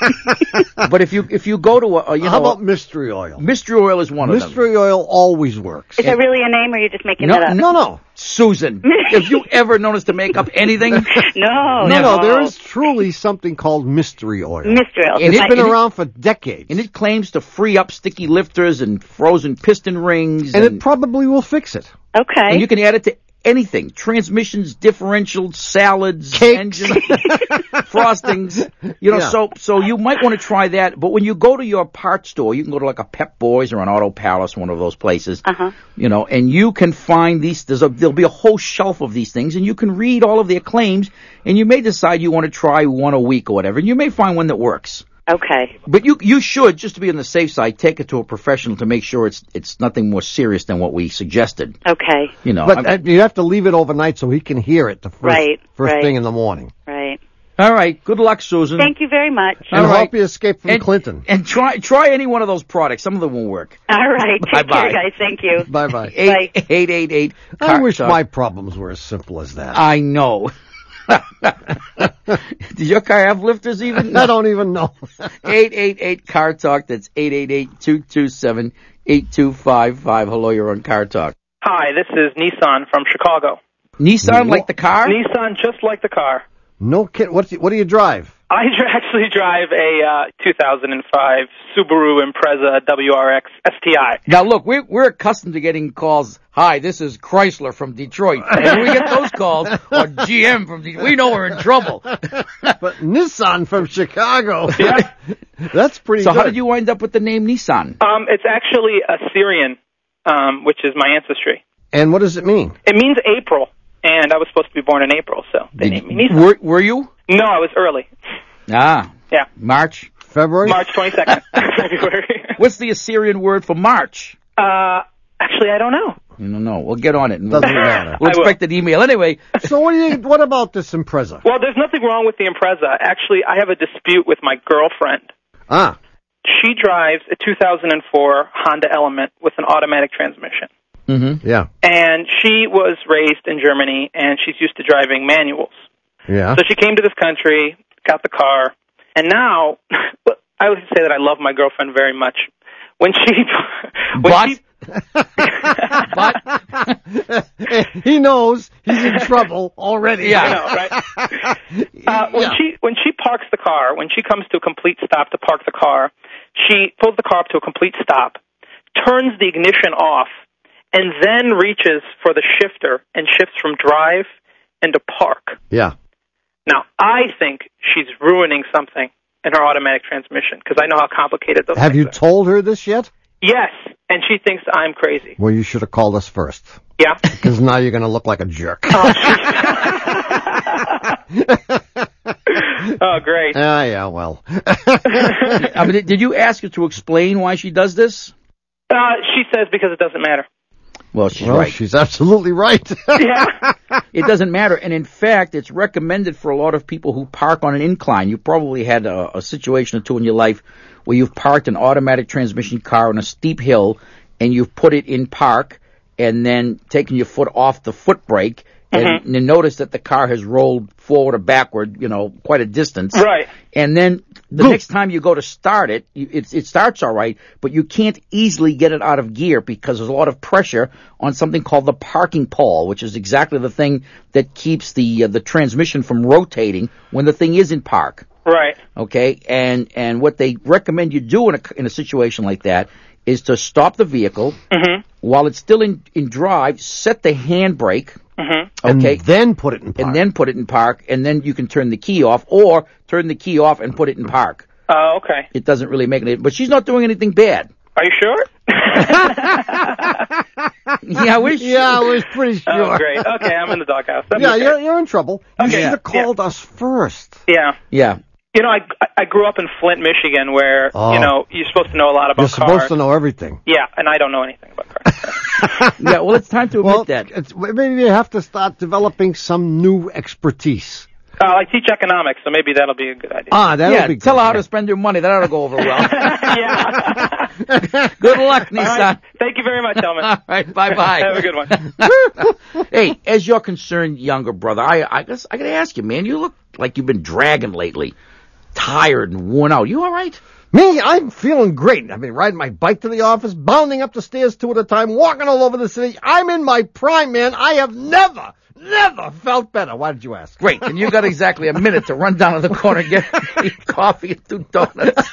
Speaker 2: but if you if you go to a, a you
Speaker 3: How
Speaker 2: know,
Speaker 3: about mystery oil?
Speaker 2: mystery oil is one of them.
Speaker 3: Mystery oil always works.
Speaker 11: Is that really a name, or are you just making
Speaker 2: No,
Speaker 11: that up?
Speaker 3: No, no.
Speaker 2: Susan, have you ever noticed to make up anything?
Speaker 11: No,
Speaker 3: No, no, there is truly something called mystery oil.
Speaker 11: Mystery oil.
Speaker 2: And
Speaker 3: It's
Speaker 2: it-
Speaker 3: been
Speaker 2: and it-
Speaker 3: around for decades.
Speaker 2: And it claims to free up sticky lifters and frozen piston rings.
Speaker 3: And
Speaker 2: And,
Speaker 3: it probably will fix it.
Speaker 11: Okay.
Speaker 2: and you can add it to anything. Transmissions, differentials, salads,
Speaker 3: Cakes.
Speaker 2: engine, frostings. You know,
Speaker 3: Yeah.
Speaker 2: so so you might want to try that. But when you go to your parts store, you can go to like a Pep Boys or an Auto Palace, one of those places.
Speaker 11: Uh-huh.
Speaker 2: You know, and you can find these. There's a, there'll be a whole shelf of these things, and you can read all of their claims, and you may decide you want to try one a week or whatever, and you may find one that works.
Speaker 11: Okay.
Speaker 2: But you you should, just to be on the safe side, take it to a professional to make sure it's it's nothing more serious than what we suggested.
Speaker 11: Okay.
Speaker 2: You know,
Speaker 3: But
Speaker 2: I'm-
Speaker 3: uh, you have to leave it overnight so he can hear it the first,
Speaker 11: Right,
Speaker 3: first
Speaker 11: right.
Speaker 3: thing in the morning.
Speaker 11: Right.
Speaker 2: all right. Good luck, Susan.
Speaker 11: Thank you very much.
Speaker 2: All
Speaker 3: And
Speaker 2: right.
Speaker 3: hope you escape from
Speaker 2: and,
Speaker 3: Clinton.
Speaker 2: And try try any one of those products. Some of them will work.
Speaker 11: All right. Take
Speaker 2: Bye-bye.
Speaker 11: care, guys. Thank you.
Speaker 3: Bye-bye.
Speaker 2: Eight eight eight eight.
Speaker 3: I wish my problems were as simple as that.
Speaker 2: I know. Does your car have lifters even?
Speaker 3: I don't even know.
Speaker 2: eight eight eight Car Talk. That's eight eight eight, two two seven, eight two five five. Hello, you're on Car Talk.
Speaker 12: Hi, this is Nissan from Chicago.
Speaker 2: Nissan, like the car?
Speaker 12: Nissan, just like the car.
Speaker 3: No kid. What do you, what do you drive?
Speaker 12: I dr- actually drive a uh, two thousand five Subaru Impreza W R X S T I.
Speaker 2: Now, look, we're, we're accustomed to getting calls, hi, this is Chrysler from Detroit. And when we get those calls, or G M from Detroit, we know we're in trouble.
Speaker 3: But Nissan from Chicago.
Speaker 12: Yeah.
Speaker 3: That's pretty
Speaker 2: So
Speaker 3: good.
Speaker 2: how did you wind up with the name Nissan?
Speaker 12: Um, it's actually a Syrian, um, which is my ancestry.
Speaker 3: And what does it mean?
Speaker 12: It means April, and I was supposed to be born in April, so they named me Nissan.
Speaker 2: Were, were you?
Speaker 12: No, I was early.
Speaker 2: Ah.
Speaker 12: Yeah.
Speaker 2: March?
Speaker 3: February?
Speaker 12: March twenty-second. February.
Speaker 2: What's the Assyrian word for March?
Speaker 12: Uh, actually, I don't know.
Speaker 2: You don't know. We'll get on it. And we'll,
Speaker 3: Doesn't matter.
Speaker 2: We'll
Speaker 12: I will.
Speaker 2: expect an email. Anyway,
Speaker 3: So what do you? What about this Impreza?
Speaker 12: Well, there's nothing wrong with the Impreza. Actually, I have a dispute with my girlfriend.
Speaker 3: Ah,
Speaker 12: She drives a two thousand four Honda Element with an automatic transmission.
Speaker 2: mm-hmm.
Speaker 3: yeah,
Speaker 12: And she was raised in Germany, and she's used to driving manuals.
Speaker 3: yeah.
Speaker 12: So she came to this country, got the car, and now, I would say that I love my girlfriend very much. When she... when
Speaker 2: But?
Speaker 12: she
Speaker 2: But?
Speaker 3: he knows he's in trouble already.
Speaker 12: I know, right? Uh, when
Speaker 3: Yeah.
Speaker 12: she when she parks the car, when she comes to a complete stop to park the car, she pulls the car up to a complete stop, turns the ignition off, and then reaches for the shifter and shifts from drive into park.
Speaker 3: Yeah.
Speaker 12: Now, I think she's ruining something in her automatic transmission because I know how complicated those
Speaker 3: Have
Speaker 12: things
Speaker 3: you
Speaker 12: are.
Speaker 3: told her this yet?
Speaker 12: Yes, and she thinks I'm crazy.
Speaker 3: Well, you should have called us first.
Speaker 12: Yeah?
Speaker 3: Because now you're going to look like a jerk.
Speaker 12: Oh, great.
Speaker 3: Ah, yeah, well.
Speaker 2: I mean, did you ask her to explain why she does this?
Speaker 12: Uh, she says because it doesn't matter.
Speaker 2: Well, she's
Speaker 3: well,
Speaker 2: right.
Speaker 3: she's absolutely right.
Speaker 12: Yeah.
Speaker 2: It doesn't matter. And in fact, it's recommended for a lot of people who park on an incline. You probably had a, a situation or two in your life where you've parked an automatic transmission car on a steep hill and you've put it in park and then taken your foot off the foot brake and
Speaker 12: Mhm.
Speaker 2: you notice that the car has rolled forward or backward, you know, quite a distance.
Speaker 12: Right.
Speaker 2: And then the next time you go to start it, you, it, it starts all right, but you can't easily get it out of gear because there's a lot of pressure on something called the parking pole, which is exactly the thing that keeps the uh, the transmission from rotating when the thing is in park.
Speaker 12: Right.
Speaker 2: Okay, and and what they recommend you do in a in a situation like that is to stop the vehicle
Speaker 12: Mm-hmm.
Speaker 2: while it's still in in drive, set the handbrake.
Speaker 12: Mm-hmm.
Speaker 2: Okay,
Speaker 3: And then put it in park.
Speaker 2: and then put it in park, and then you can turn the key off, or turn the key off and put it in park.
Speaker 12: Oh, okay.
Speaker 2: It doesn't really make any, but she's not doing anything bad.
Speaker 12: Are you sure?
Speaker 2: Yeah, we should.
Speaker 3: Yeah, I was pretty sure.
Speaker 12: Oh, great. Okay, I'm in the doghouse. That's
Speaker 3: Yeah,
Speaker 12: okay.
Speaker 3: you're, you're in trouble. You
Speaker 12: Okay,
Speaker 3: should have
Speaker 12: yeah.
Speaker 3: called us first.
Speaker 12: Yeah.
Speaker 2: Yeah.
Speaker 12: You know, I, I grew up in Flint, Michigan, where,
Speaker 3: Oh.
Speaker 12: you know, you're supposed to know a lot about
Speaker 3: You're
Speaker 12: cars.
Speaker 3: supposed to know everything.
Speaker 12: Yeah, and I don't know anything about cars.
Speaker 2: Yeah, well, it's time to admit
Speaker 3: Well,
Speaker 2: that.
Speaker 3: it's, maybe you have to start developing some new expertise.
Speaker 12: Uh, I teach economics, so maybe that'll be a good idea.
Speaker 3: Ah, that'll
Speaker 2: Yeah,
Speaker 3: be good.
Speaker 2: tell her how to spend your money. That ought to go over well.
Speaker 12: Yeah.
Speaker 2: Good luck,
Speaker 12: All right.
Speaker 2: Nissan.
Speaker 12: Thank you very much, Hellman.
Speaker 2: All right, bye-bye.
Speaker 12: Have a good one.
Speaker 2: Hey, as your concerned younger brother, I, I guess I gotta ask you, man. You look like you've been dragging lately, tired and worn out. You all right?
Speaker 3: Me, I'm feeling great. I've been riding my bike to the office, bounding up the stairs two at a time, walking all over the city. I'm in my prime, man. I have never, never felt better. Why did you ask?
Speaker 2: Great. And you got exactly a minute to run down to the corner and get me coffee and two donuts.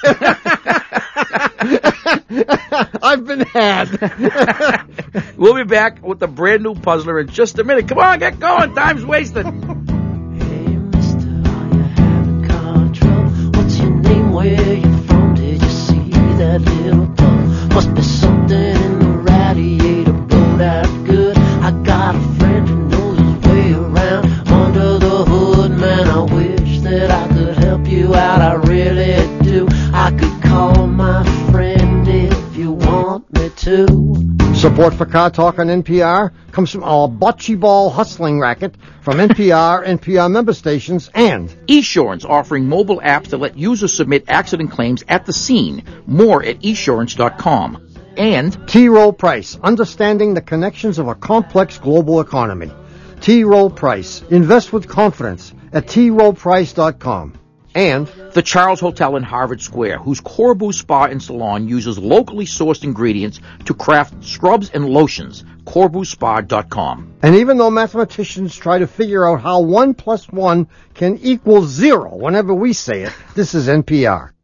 Speaker 3: I've been had.
Speaker 2: We'll be back with the brand new puzzler in just a minute. Come on, get going. Time's wasted.
Speaker 13: Hey, mister, are you having car trouble? What's your name? Where you from? Did you see that little bug? Must be something in the radiator. Blow that good. I got a friend who knows his way around under the hood. Man, I wish that I could help you out. I really do. I could call my friend if you want me to.
Speaker 3: Support for Car Talk on N P R comes from our bocce ball hustling racket from N P R, N P R member stations, and
Speaker 2: Esurance offering mobile apps that let users submit accident claims at the scene. More at esurance dot com. And
Speaker 3: T. Rowe Price, understanding the connections of a complex global economy. T. Rowe Price, invest with confidence at T Rowe Price dot com. And
Speaker 2: the Charles Hotel in Harvard Square, whose Corbu Spa and Salon uses locally sourced ingredients to craft scrubs and lotions. Corbu Spa dot com.
Speaker 3: And even though mathematicians try to figure out how one plus one can equal zero whenever we say it, this is N P R.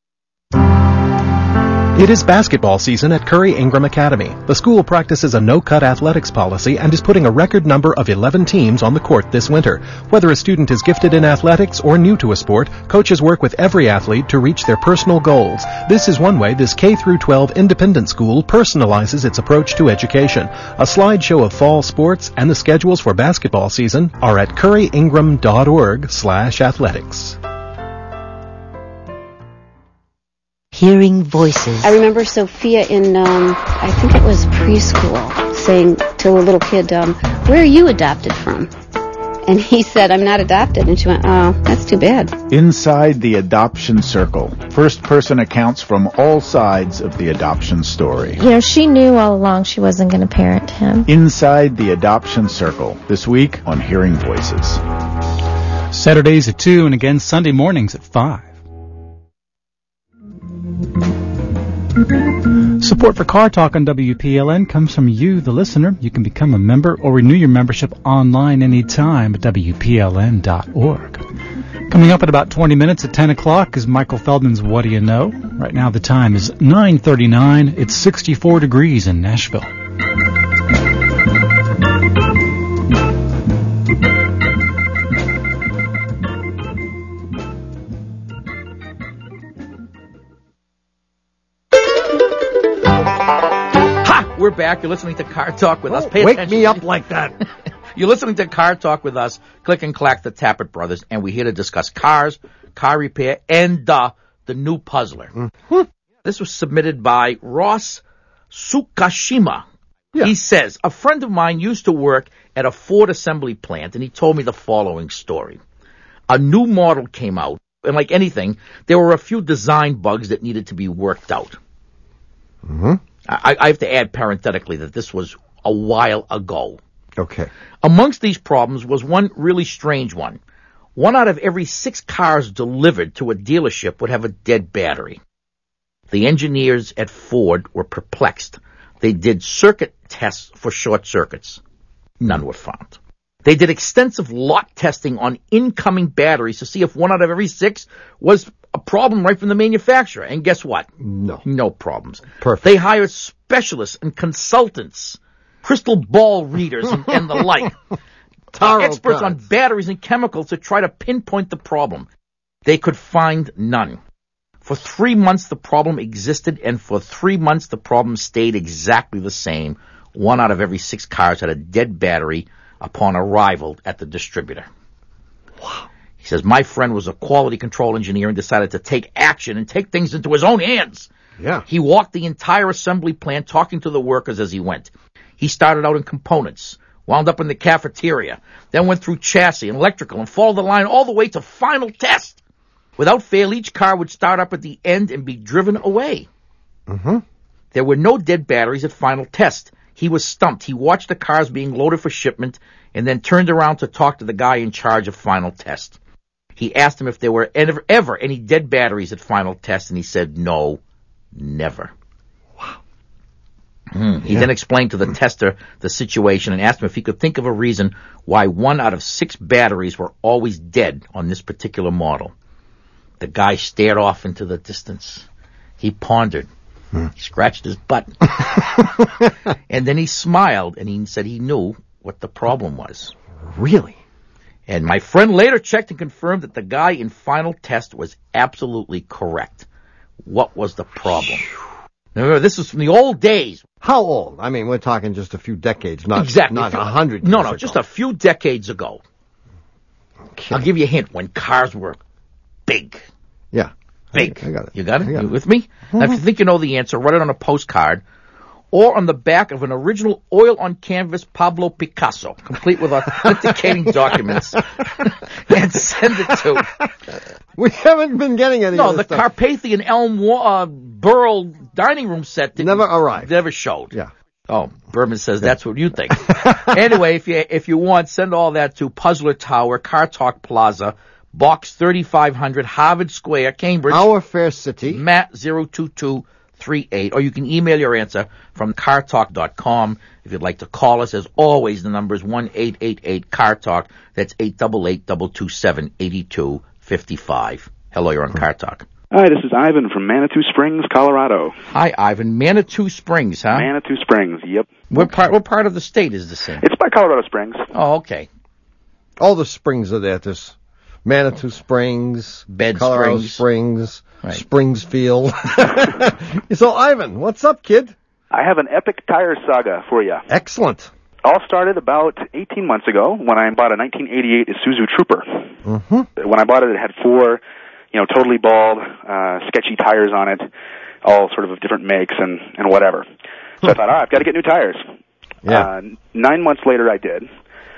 Speaker 1: It is basketball season at Curry Ingram Academy. The school practices a no-cut athletics policy and is putting a record number of eleven teams on the court this winter. Whether a student is gifted in athletics or new to a sport, coaches work with every athlete to reach their personal goals. This is one way this K through twelve independent school personalizes its approach to education. A slideshow of fall sports and the schedules for basketball season are at curry ingram dot org slash athletics.
Speaker 14: Hearing voices.
Speaker 15: I remember Sophia in, um, I think it was preschool, saying to a little kid, um, where are you adopted from? And he said, I'm not adopted. And she went, oh, that's too bad.
Speaker 16: Inside the Adoption Circle. First-person accounts from all sides of the adoption story.
Speaker 17: You know, she knew all along she wasn't going to parent him.
Speaker 16: Inside the Adoption Circle. This week on Hearing Voices.
Speaker 9: Saturdays at two and again Sunday mornings at five. Support for Car Talk on W P L N comes from you, the listener. You can become a member or renew your membership online anytime at W P L N dot org. Coming up at about twenty minutes at ten o'clock is Michael Feldman's What Do You Know? Right now the time is nine thirty-nine. It's sixty-four degrees in Nashville.
Speaker 2: We're back. You're listening to Car Talk with us. Pay
Speaker 3: Wake
Speaker 2: attention.
Speaker 3: me up like that.
Speaker 2: You're listening to Car Talk with us, Click and Clack, the Tappet Brothers, and we're here to discuss cars, car repair, and uh, the new puzzler. Mm-hmm. This was submitted by Ross Tsukashima. Yeah. He says, a friend of mine used to work at a Ford assembly plant, and he told me the following story. A new model came out, and like anything, there were a few design bugs that needed to be worked out.
Speaker 3: Mm-hmm.
Speaker 2: I, I have to add parenthetically that this was a while ago.
Speaker 3: Okay.
Speaker 2: Amongst these problems was one really strange one. One out of every six cars delivered to a dealership would have a dead battery. The engineers at Ford were perplexed. They did circuit tests for short circuits. None were found. They did extensive lot testing on incoming batteries to see if one out of every six was a problem right from the manufacturer. And guess what?
Speaker 3: No.
Speaker 2: No problems.
Speaker 3: Perfect.
Speaker 2: They hired specialists and consultants, crystal ball readers and, and the like. Uh, experts on batteries and chemicals to try to pinpoint the problem. They could find none. For three months the problem existed, and for three months the problem stayed exactly the same. One out of every six cars had a dead battery upon arrival at the distributor. Wow. He says, my friend was a quality control engineer and decided to take action and take things into his own hands.
Speaker 3: Yeah.
Speaker 2: He walked the entire assembly plant talking to the workers as he went. He started out in components, wound up in the cafeteria, then went through chassis and electrical and followed the line all the way to final test. Without fail, each car would start up at the end and be driven away.
Speaker 3: Mm-hmm.
Speaker 2: There were no dead batteries at final test. He was stumped. He watched the cars being loaded for shipment and then turned around to talk to the guy in charge of final test. He asked him if there were ever, ever any dead batteries at final test, and he said, no, never. Wow. Mm. He
Speaker 3: Yeah.
Speaker 2: then explained to the tester the situation and asked him if he could think of a reason why one out of six batteries were always dead on this particular model. The guy stared off into the distance. He pondered. Hmm. He scratched his butt. And then he smiled, and he said he knew what the problem was.
Speaker 3: Really?
Speaker 2: And my friend later checked and confirmed that the guy in final test was absolutely correct. What was the problem? Now, remember, this is from the old days.
Speaker 3: How old? I mean, we're talking just a few decades, not
Speaker 2: exactly.
Speaker 3: not a hundred years
Speaker 2: No, no,
Speaker 3: ago.
Speaker 2: just a few decades ago. Okay. I'll give you a hint. When cars were big.
Speaker 3: Yeah.
Speaker 2: Big.
Speaker 3: I, I got it.
Speaker 2: You got it?
Speaker 3: I got
Speaker 2: You
Speaker 3: it.
Speaker 2: with me? Mm-hmm. Now, if you think you know the answer, write it on a postcard or on the back of an original oil-on-canvas Pablo Picasso, complete with authenticating documents, and send it to...
Speaker 3: We haven't been getting any
Speaker 2: No,
Speaker 3: of
Speaker 2: the
Speaker 3: this stuff.
Speaker 2: Carpathian Elm uh, Burl dining room set didn't-
Speaker 3: Never arrived.
Speaker 2: Never showed.
Speaker 3: Yeah.
Speaker 2: Oh, Berman says that's what you think. Anyway, if you if you want, send all that to Puzzler Tower, Car Talk Plaza, Box thirty-five hundred, Harvard Square, Cambridge.
Speaker 3: Our fair city.
Speaker 2: Matt zero two two three eight. Or you can email your answer from car talk dot com. If you'd like to call us, as always, the number is one eight eight eight car talk. That's eight eight eight, two two seven, eight two five five. Hello, you're on Car Talk.
Speaker 18: Hi, this is Ivan from Manitou Springs, Colorado.
Speaker 2: Hi, Ivan. Manitou Springs, huh?
Speaker 18: Manitou Springs, yep.
Speaker 2: What part, what part of the state is this in?
Speaker 18: It's by Colorado Springs.
Speaker 2: Oh, okay.
Speaker 3: All the springs are there. There's Manitou Springs,
Speaker 2: Bed
Speaker 3: Colorado
Speaker 2: Springs.
Speaker 3: Springs,
Speaker 2: Right.
Speaker 3: Springsfield. So, Ivan, what's up, kid?
Speaker 18: I have an epic tire saga for you.
Speaker 3: Excellent.
Speaker 18: All started about eighteen months ago when I bought a nineteen eighty-eight Isuzu Trooper.
Speaker 3: Mm-hmm.
Speaker 18: When I bought it, it had four, you know, totally bald, uh, sketchy tires on it, all sort of different makes and, and whatever. So I thought, oh, I've got to get new tires.
Speaker 3: Yeah.
Speaker 18: Uh, nine months later, I did.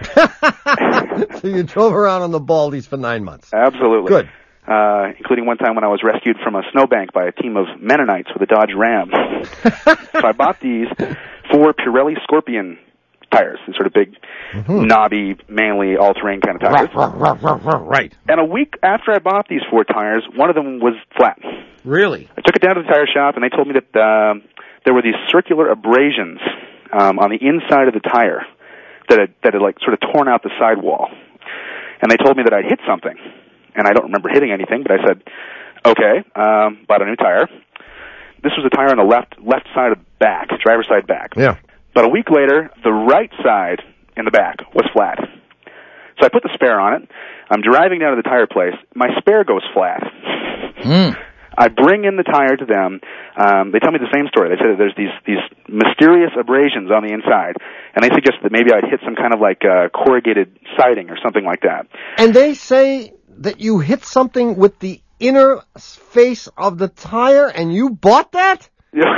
Speaker 3: So you drove around on the Baldies for nine months.
Speaker 18: Absolutely.
Speaker 3: Good.
Speaker 18: Uh, including one time when I was rescued from a snowbank by a team of Mennonites with a Dodge Ram. So I bought these four Pirelli Scorpion tires, these sort of big,
Speaker 3: Mm-hmm.
Speaker 18: knobby, manly, all-terrain kind of tires.
Speaker 2: Right.
Speaker 18: And a week after I bought these four tires, one of them was flat.
Speaker 2: Really?
Speaker 18: I took it down to the tire shop, and they told me that um, there were these circular abrasions um, on the inside of the tire that had, that had like sort of torn out the sidewall. And they told me that I'd hit something, and I don't remember hitting anything. But I said, "Okay, um, bought a new tire." This was a tire on the left left side of the back, driver's side back.
Speaker 3: Yeah.
Speaker 18: But a week later, the right side in the back was flat. So I put the spare on it. I'm driving down to the tire place. My spare goes flat.
Speaker 2: Mm.
Speaker 18: I bring in the tire to them. Um, they tell me the same story. They say that there's these these mysterious abrasions on the inside, and they suggest that maybe I'd hit some kind of like uh, corrugated siding or something like that.
Speaker 3: And they say that you hit something with the inner face of the tire, and you bought that?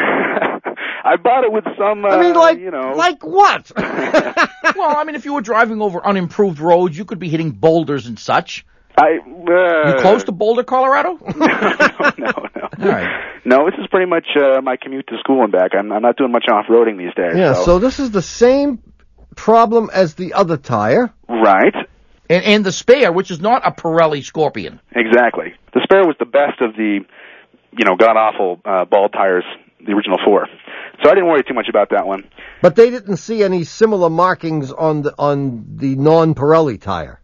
Speaker 18: I bought it with some, uh,
Speaker 3: I mean, like,
Speaker 18: you know...
Speaker 3: like what?
Speaker 2: Well, I mean, if you were driving over unimproved roads, you could be hitting boulders and such.
Speaker 18: I, uh,
Speaker 2: you close to Boulder, Colorado?
Speaker 18: no, no, no.
Speaker 2: All right.
Speaker 18: No, this is pretty much uh, my commute to school and back. I'm, I'm not doing much off-roading these days.
Speaker 3: Yeah,
Speaker 18: so.
Speaker 3: so this is the same problem as the other tire.
Speaker 18: Right.
Speaker 2: And, and the spare, which is not a Pirelli Scorpion.
Speaker 18: Exactly. The spare was the best of the, you know, god-awful uh, bald tires, the original four. So I didn't worry too much about that one.
Speaker 3: But they didn't see any similar markings on the on the non-Pirelli tire.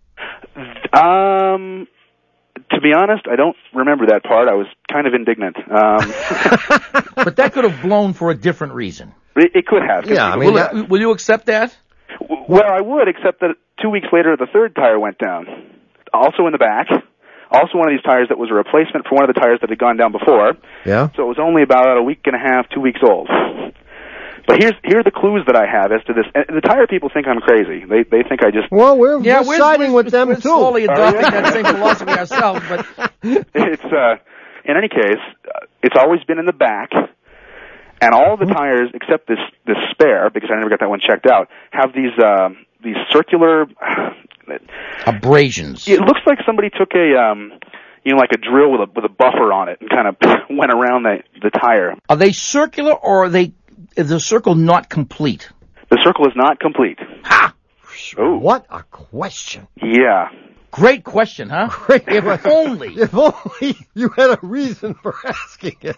Speaker 18: Um, to be honest, I don't remember that part. I was kind of indignant. Um,
Speaker 2: but that could have blown for a different reason.
Speaker 18: It, it could have.
Speaker 3: Yeah, I mean,
Speaker 2: will,
Speaker 3: that,
Speaker 2: will you accept that?
Speaker 18: Well, I would, except that two weeks later, the third tire went down. Also in the back. Also one of these tires that was a replacement for one of the tires that had gone down before.
Speaker 3: Yeah.
Speaker 18: So it was only about a week and a half, two weeks old. But here's here are the clues that I have as to this. And the tire people think I'm crazy. They they think I just...
Speaker 3: Well, we're,
Speaker 2: yeah,
Speaker 3: we're,
Speaker 2: we're
Speaker 3: siding
Speaker 2: we're,
Speaker 3: with them,
Speaker 2: we're
Speaker 3: too.
Speaker 2: slowly adopting
Speaker 18: Oh, yeah.
Speaker 2: that same philosophy ourselves. But
Speaker 18: It's, uh, in any case, uh, it's always been in the back. And all the tires, except this this spare, because I never got that one checked out, have these uh, these circular...
Speaker 2: abrasions.
Speaker 18: It looks like somebody took a... Um, you know, like a drill with a with a buffer on it, and kind of went around the the tire.
Speaker 2: Are they circular, or are they? Is the circle not complete?
Speaker 18: The circle is not complete.
Speaker 2: Ha!
Speaker 18: Oh,
Speaker 3: what a question!
Speaker 18: Yeah,
Speaker 2: great question, huh?
Speaker 3: Great
Speaker 2: if
Speaker 3: question.
Speaker 2: only,
Speaker 3: if only you had a reason for asking it.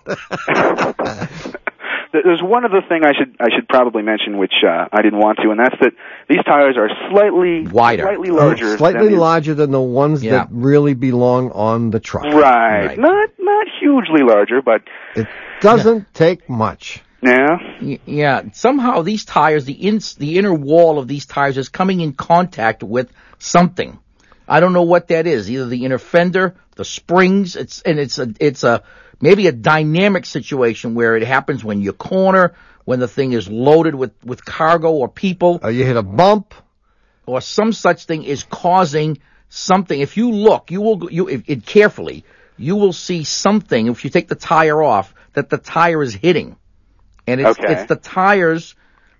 Speaker 18: There's one other thing I should I should probably mention, which uh, I didn't want to, and that's that these tires are slightly
Speaker 2: wider,
Speaker 18: slightly larger,
Speaker 3: oh, slightly
Speaker 18: than
Speaker 3: larger than the ones
Speaker 2: yeah.
Speaker 3: that really belong on the truck.
Speaker 18: Right.
Speaker 2: right.
Speaker 18: Not not hugely larger, but
Speaker 3: it doesn't yeah. take much.
Speaker 18: Yeah.
Speaker 2: Y- yeah. Somehow these tires, the ins, the inner wall of these tires is coming in contact with something. I don't know what that is. Either the inner fender, the springs. It's and it's a it's a maybe a dynamic situation where it happens when you corner, when the thing is loaded with, with cargo or people.
Speaker 3: Or you hit a bump.
Speaker 2: Or some such thing is causing something. If you look, you will, you, if, if carefully, you will see something, if you take the tire off, that the tire is hitting. And it's,
Speaker 18: okay.
Speaker 2: it's the tire's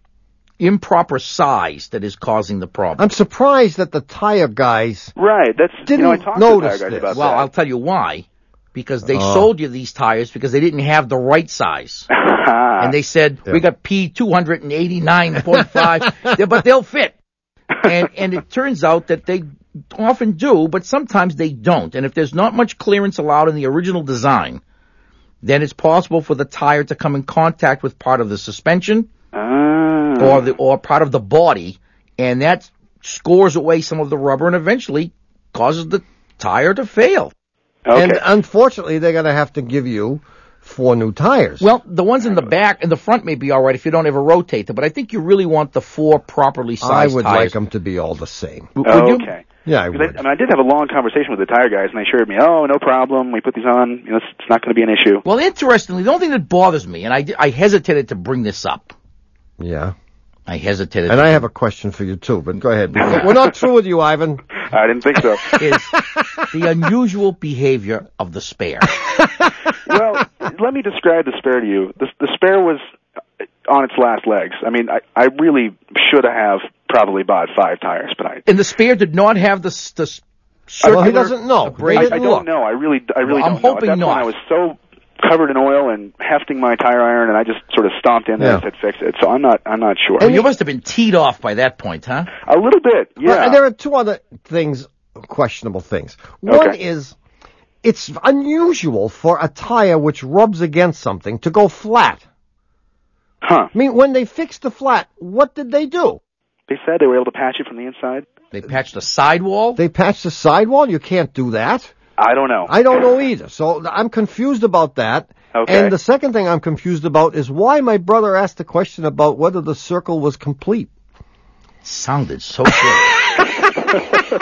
Speaker 2: improper size that is causing the problem.
Speaker 3: I'm surprised that the tire guys
Speaker 18: right, that's,
Speaker 3: didn't
Speaker 18: you know, I talked
Speaker 3: notice
Speaker 18: to the tire guys
Speaker 3: this.
Speaker 18: about
Speaker 2: well,
Speaker 18: that.
Speaker 2: I'll tell you why. Because they
Speaker 3: Oh.
Speaker 2: sold you these tires because they didn't have the right size. And they said,
Speaker 3: Yeah.
Speaker 2: we got P two eighty-nine point five, yeah, but they'll fit. And and it turns out that they often do, but sometimes they don't. And if there's not much clearance allowed in the original design, then it's possible for the tire to come in contact with part of the suspension
Speaker 18: Ah.
Speaker 2: or the or part of the body, and that scores away some of the rubber and eventually causes the tire to fail.
Speaker 18: Okay.
Speaker 3: And unfortunately, they're going to have to give you four new tires.
Speaker 2: Well, the ones in the back and the front may be all right if you don't ever rotate them, but I think you really want the four properly sized
Speaker 3: I would
Speaker 2: tires.
Speaker 3: like them to be all the same.
Speaker 2: Would
Speaker 18: Oh,
Speaker 2: you?
Speaker 18: okay.
Speaker 3: Yeah, I
Speaker 18: I,
Speaker 3: would.
Speaker 18: I, mean, I did have a long conversation with the tire guys, and they assured me, "Oh, no problem. We put these on. You know, it's, it's not going to be an issue."
Speaker 2: Well, interestingly, the only thing that bothers me, and I, I hesitated to bring this up.
Speaker 3: Yeah.
Speaker 2: I hesitated.
Speaker 3: And
Speaker 2: to
Speaker 3: I have a question for you, too, but go ahead. We're not through with you, Ivan.
Speaker 18: I didn't think so.
Speaker 2: is the unusual behavior of the spare.
Speaker 18: Well, let me describe the spare to you. The, the spare was on its last legs. I mean, I, I really should have probably bought five tires, but I...
Speaker 2: And the spare did not have the, the circular...
Speaker 3: Well, he doesn't know.
Speaker 2: abrasion.
Speaker 18: I,
Speaker 3: didn't
Speaker 18: I don't
Speaker 3: look.
Speaker 18: know. I really, I really
Speaker 2: Well, I'm
Speaker 18: don't know.
Speaker 2: hoping
Speaker 18: At that
Speaker 2: not.
Speaker 18: point, I was so covered in oil and hefting my tire iron, and I just sort of stomped in there
Speaker 3: Yeah.
Speaker 18: and said, "Fix it." So I'm not, I'm not sure.
Speaker 2: Well, you must have been teed off by that point, huh?
Speaker 18: A little bit, yeah.
Speaker 3: Well, and there are two other things, questionable things. One
Speaker 18: Okay.
Speaker 3: is, it's unusual for a tire which rubs against something to go flat.
Speaker 18: Huh.
Speaker 3: I mean, when they fixed the flat, what did they do?
Speaker 18: They said they were able to patch it from the inside.
Speaker 2: They patched the sidewall?
Speaker 3: They patched the sidewall? You can't do that.
Speaker 18: I don't know.
Speaker 3: I don't know either. So I'm confused about that.
Speaker 18: Okay.
Speaker 3: And the second thing I'm confused about is why my brother asked the question about whether the circle was complete.
Speaker 2: Sounded so good.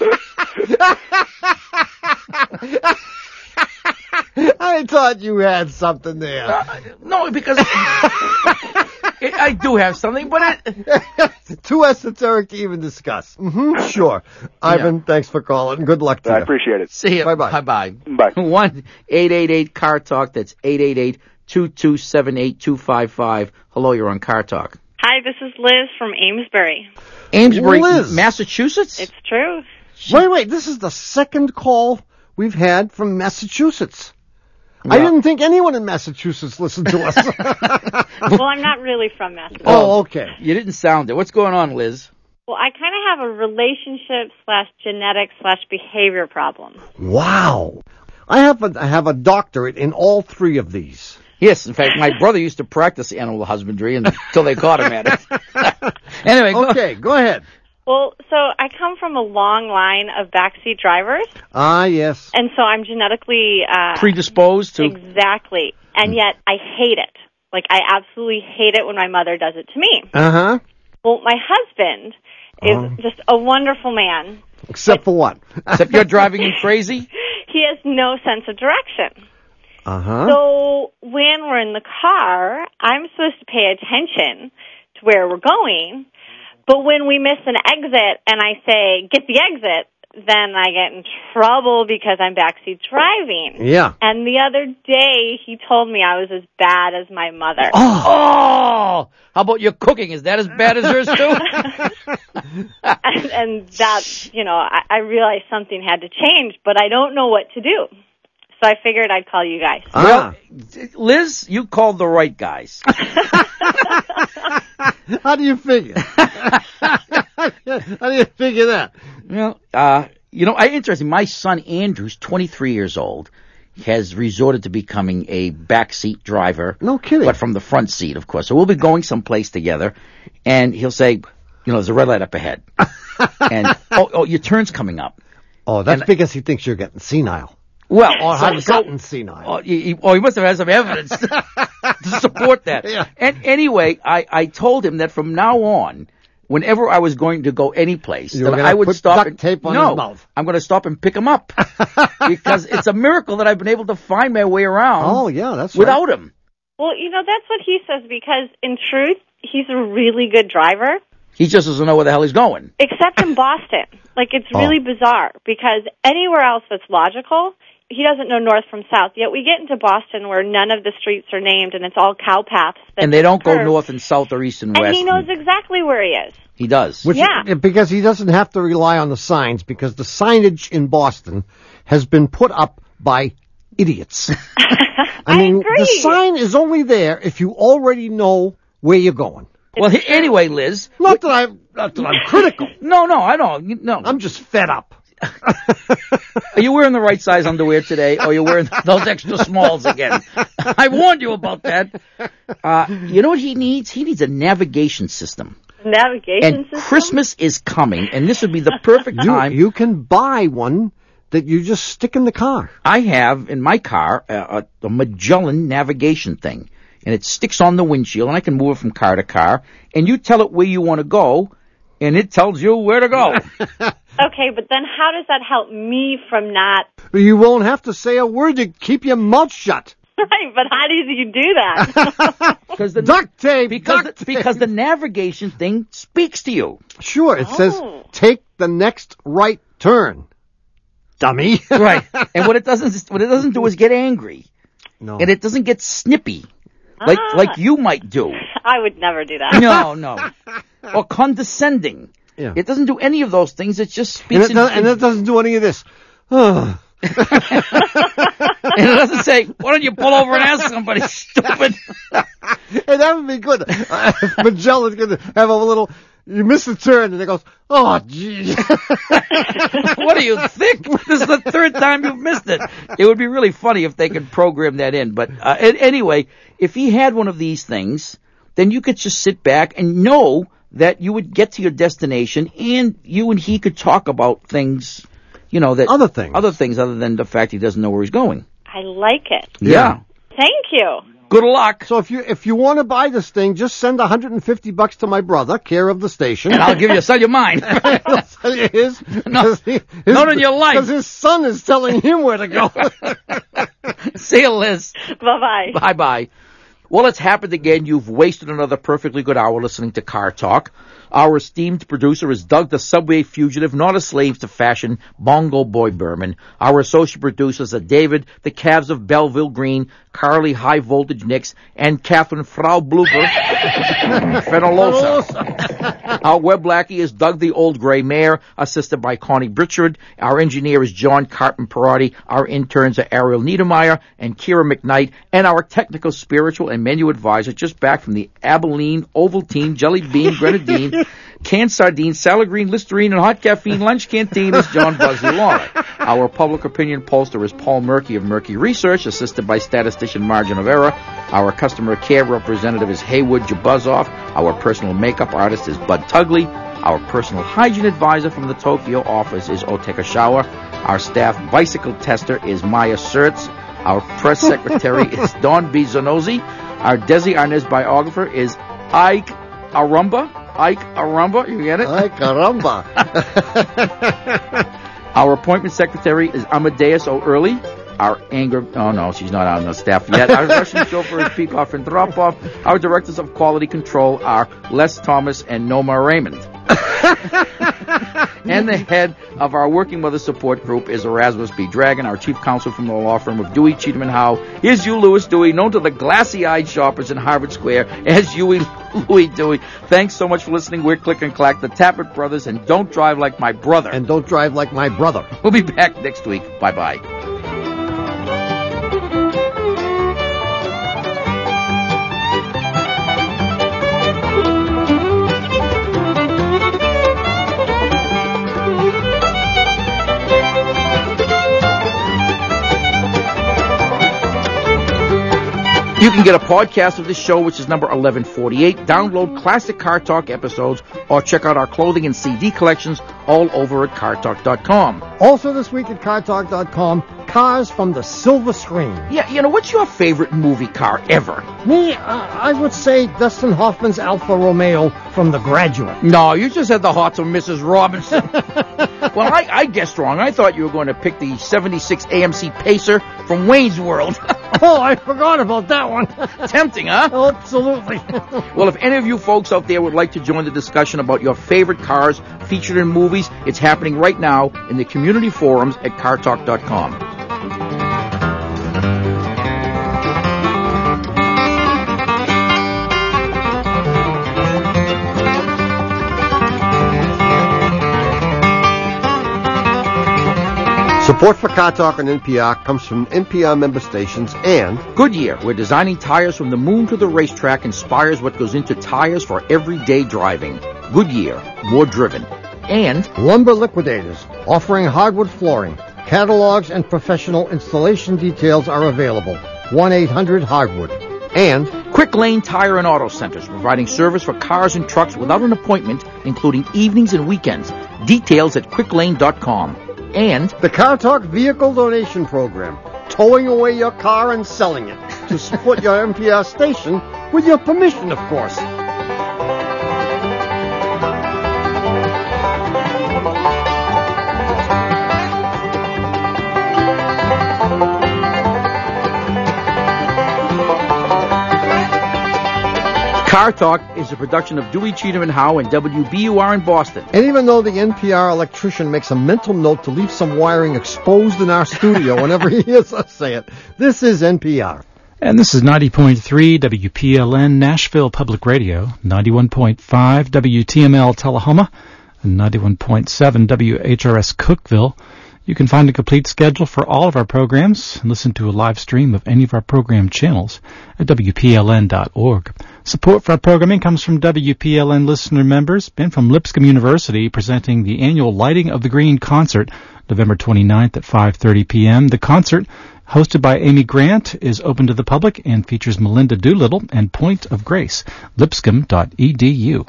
Speaker 3: I thought you had something there.
Speaker 2: Uh, no, because it, I do have something, but it...
Speaker 3: Too esoteric to even discuss. Mm-hmm, sure. Ivan, thanks for calling. Good luck to
Speaker 18: I
Speaker 3: you.
Speaker 18: appreciate it.
Speaker 2: See you.
Speaker 3: Bye-bye.
Speaker 2: Bye-bye.
Speaker 18: Bye.
Speaker 2: one eight eight eight car talk. That's eight eight eight, two two seven, eight two five five. Hello, you're on Car Talk.
Speaker 19: Hi, this is Liz from Amesbury.
Speaker 2: Amesbury,
Speaker 3: Liz.
Speaker 2: Massachusetts?
Speaker 19: It's true.
Speaker 3: Wait, wait. This is the second call we've had from Massachusetts. I
Speaker 2: Well-
Speaker 3: didn't think anyone in Massachusetts listened to us.
Speaker 19: Well, I'm not really from Massachusetts.
Speaker 3: Oh, okay.
Speaker 2: You didn't sound it. What's going on, Liz?
Speaker 19: Well, I kind of have a relationship slash genetic slash behavior problem.
Speaker 3: Wow. I have a, I have a doctorate in all three of these.
Speaker 2: Yes, in fact, my brother used to practice animal husbandry until they caught him at it. Anyway, go-
Speaker 3: Okay, go ahead.
Speaker 19: Well, so I come from a long line of backseat drivers,
Speaker 3: Ah, yes.
Speaker 19: and so I'm genetically uh,
Speaker 2: predisposed to...
Speaker 19: exactly, and yet I hate it. Like, I absolutely hate it when my mother does it to me.
Speaker 3: Uh-huh.
Speaker 19: Well, my husband is
Speaker 3: Oh.
Speaker 19: just a wonderful man.
Speaker 3: Except for what?
Speaker 2: Except you're driving him crazy?
Speaker 19: He has no sense of direction.
Speaker 3: Uh-huh.
Speaker 19: So when we're in the car, I'm supposed to pay attention to where we're going. But when we miss an exit and I say, get the exit, then I get in trouble because I'm backseat driving.
Speaker 3: Yeah.
Speaker 19: And the other day, he told me I was as bad as my mother.
Speaker 2: Oh! How about your cooking? Is that as bad as yours, too?
Speaker 19: and, and that, you know, I, I realized something had to change, but I don't know what to do. So I figured I'd call you guys.
Speaker 2: Well, Liz, you called the right guys.
Speaker 3: How do you figure? How do you figure that?
Speaker 2: Well, uh, you know, I interesting. My son Andrew's twenty-three years old, has resorted to becoming a backseat driver.
Speaker 3: No kidding.
Speaker 2: But from the front seat, of course. So we'll be going someplace together, and he'll say, you know, there's a red light up ahead, and oh, oh, your turn's coming up.
Speaker 3: Oh, that's
Speaker 2: And-
Speaker 3: because he thinks you're getting senile.
Speaker 2: Well,
Speaker 3: Or
Speaker 2: so-
Speaker 3: have
Speaker 2: so-
Speaker 3: gotten senile.
Speaker 2: Oh, he, he- oh, he must have had some evidence to support that.
Speaker 3: Yeah.
Speaker 2: And anyway, I, I told him that from now on, whenever I was going to go any place,
Speaker 3: You were
Speaker 2: that
Speaker 3: gonna
Speaker 2: I would
Speaker 3: put
Speaker 2: stop
Speaker 3: duct
Speaker 2: and
Speaker 3: tape on
Speaker 2: no,
Speaker 3: his mouth.
Speaker 2: I'm going to stop and pick him up because it's a miracle that I've been able to find my way around.
Speaker 3: Oh, yeah, that's right.
Speaker 2: without him.
Speaker 19: Well, you know, that's what he says because, in truth, he's a really good driver,
Speaker 2: He just doesn't know where the hell he's going.
Speaker 19: except in Boston. Like, it's really bizarre because anywhere else that's logical, he doesn't know north from south. Yet we get into Boston where none of the streets are named and it's all cow paths. that
Speaker 2: And they don't go
Speaker 19: curve.
Speaker 2: north and south or east and
Speaker 19: And
Speaker 2: west.
Speaker 19: he knows exactly where he is.
Speaker 2: He does.
Speaker 3: Which,
Speaker 19: Yeah.
Speaker 3: Because he doesn't have to rely on the signs, because the signage in Boston has been put up by idiots. I mean,
Speaker 19: agree.
Speaker 3: the sign is only there if you already know where you're going.
Speaker 2: Well, he, anyway, Liz.
Speaker 3: Not that I'm, not that I'm critical.
Speaker 2: No, no, I don't. You- No.
Speaker 3: I'm just fed up.
Speaker 2: Are you wearing the right size underwear today, or are you wearing those extra smalls again? I warned you about that. Uh, you know what he needs? He needs a navigation system.
Speaker 19: Navigation
Speaker 2: And
Speaker 19: system?
Speaker 2: Christmas is coming, and this would be the perfect
Speaker 3: You,
Speaker 2: time.
Speaker 3: you can buy one that you just stick in the car.
Speaker 2: I have in my car uh, a, a Magellan navigation thing, and it sticks on the windshield, and I can move it from car to car. And you tell it where you want to go, and it tells you where to go.
Speaker 19: Okay, but then how does that help me from not...
Speaker 3: You won't have to say a word to keep your mouth shut.
Speaker 19: Right, but how do you do that?
Speaker 2: Because the
Speaker 3: duct tape,
Speaker 2: because
Speaker 3: duct
Speaker 2: the, because the navigation thing speaks to you.
Speaker 3: Sure, it
Speaker 19: Oh.
Speaker 3: says, take the next right turn. Dummy.
Speaker 2: Right. And what it doesn't what it doesn't do is get angry.
Speaker 3: No.
Speaker 2: And it doesn't get snippy. Like
Speaker 19: Ah.
Speaker 2: like you might do.
Speaker 19: I would never do that.
Speaker 2: No, no. Or condescending.
Speaker 3: Yeah.
Speaker 2: It doesn't do any of those things. It just
Speaker 3: And
Speaker 2: speaks
Speaker 3: it,
Speaker 2: in,
Speaker 3: does, and it doesn't do any of this. Ugh.
Speaker 2: and it doesn't say, why don't you pull over and ask somebody, stupid?
Speaker 3: Hey, that would be good. Uh, if Magellan's going to have a little, you miss the turn, and it goes, oh, gee.
Speaker 2: What do you think? This is the third time you've missed it. It would be really funny if they could program that in. But uh, anyway, if he had one of these things, then you could just sit back and know that you would get to your destination, and you and he could talk about things, you know, that
Speaker 3: other things,
Speaker 2: other things other than the fact he doesn't know where he's going.
Speaker 19: I like it.
Speaker 2: Yeah.
Speaker 19: Thank you.
Speaker 2: Good luck.
Speaker 3: So if you if you want to buy this thing, just send one hundred fifty bucks to my brother, care of the station,
Speaker 2: and I'll give you sell you mine.
Speaker 3: I'll sell you his.
Speaker 2: No,
Speaker 3: he, his,
Speaker 2: not in your life,
Speaker 3: because his son is telling him where to go.
Speaker 2: See you, Liz.
Speaker 19: Bye bye.
Speaker 2: Bye bye. Well, it's happened again. You've wasted another perfectly good hour listening to Car Talk. Our esteemed producer is Doug the Subway Fugitive, not a slave to fashion, Bongo Boy Berman. Our associate producers are David, the Cavs of Belleville Green, Carly High Voltage Nix, and Catherine Frau Blooper Fenolosa. Our web lackey is Doug the Old Gray Mare, assisted by Connie Pritchard. Our engineer is John Carton Perotti. Our interns are Ariel Niedermeyer and Kira McKnight. And our technical, spiritual, and menu advisor, just back from the Abilene, Ovaltine, Jelly Bean, Grenadine, canned sardines, salad green, Listerine, and hot caffeine lunch canteen is John Buzzy Lawler. Our public opinion pollster is Paul Murky of Murky Research, assisted by statistician Margin of Error. Our customer care representative is Haywood Jabuzoff. Our personal makeup artist is Bud Tugley. Our personal hygiene advisor from the Tokyo office is Oteka Shower. Our staff bicycle tester is Maya Sertz. Our press secretary is Dawn B. Zanozzi. Our Desi Arnaz biographer is Ike Arumba. Ike Arumba, you get it?
Speaker 3: Ike Arumba.
Speaker 2: Our appointment secretary is Amadeus O'Early. Our anger, oh no, she's not on the staff yet. Our Russian chauffeur is Peek Off and Drop Off. Our directors of quality control are Les Thomas and Noma Raymond. And the head of our Working Mother Support Group is Erasmus B. Dragon. Our chief counsel from the law firm of Dewey, Cheatham and Howe is Hugh Lewis Dewey, known to the glassy-eyed shoppers in Harvard Square as Huey Louie Dewey. Thanks so much for listening. We're Click and Clack, the Tappet Brothers, and don't drive like my brother.
Speaker 3: And don't drive like my brother.
Speaker 2: We'll be back next week. Bye-bye. You can get a podcast of this show, which is number eleven forty-eight. Download classic Car Talk episodes or check out our clothing and C D collections all over at car talk dot com.
Speaker 3: Also this week at car talk dot com, cars from the silver screen.
Speaker 2: Yeah, you know, what's your favorite movie car ever?
Speaker 3: Me, uh, I would say Dustin Hoffman's Alfa Romeo from The Graduate.
Speaker 2: No, you just had the hearts of Missus Robinson. Well, I, I guessed wrong. I thought you were going to pick the seventy-six A M C Pacer from Wayne's World.
Speaker 3: Oh, I forgot about that one.
Speaker 2: Tempting, huh?
Speaker 3: Absolutely.
Speaker 2: Well, if any of you folks out there would like to join the discussion about your favorite cars featured in movies, it's happening right now in the community forums at car talk dot com.
Speaker 3: Support for Car Talk on N P R comes from N P R member stations and
Speaker 2: Goodyear, where designing tires from the moon to the racetrack inspires what goes into tires for everyday driving. Goodyear, more driven. And
Speaker 3: Lumber Liquidators, offering hardwood flooring. Catalogs and professional installation details are available. one eight hundred hardwood. And
Speaker 2: Quick Lane Tire and Auto Centers, providing service for cars and trucks without an appointment, including evenings and weekends. Details at quick lane dot com. And
Speaker 3: the Car Talk Vehicle Donation Program, towing away your car and selling it to support your N P R station with your permission, of course.
Speaker 2: Car Talk is a production of Dewey, Cheatham and Howe and W B U R in Boston.
Speaker 3: And even though the N P R electrician makes a mental note to leave some wiring exposed in our studio whenever he hears us say it, this is N P R.
Speaker 9: And this is ninety point three W P L N Nashville Public Radio, ninety-one point five W T M L Tullahoma, and ninety-one point seven W H R S Cookeville. You can find a complete schedule for all of our programs and listen to a live stream of any of our program channels at W P L N dot org. Support for our programming comes from W P L N listener members and from Lipscomb University, presenting the annual Lighting of the Green concert, November twenty-ninth at five thirty p.m. The concert, hosted by Amy Grant, is open to the public and features Melinda Doolittle and Point of Grace. Lipscomb dot E D U.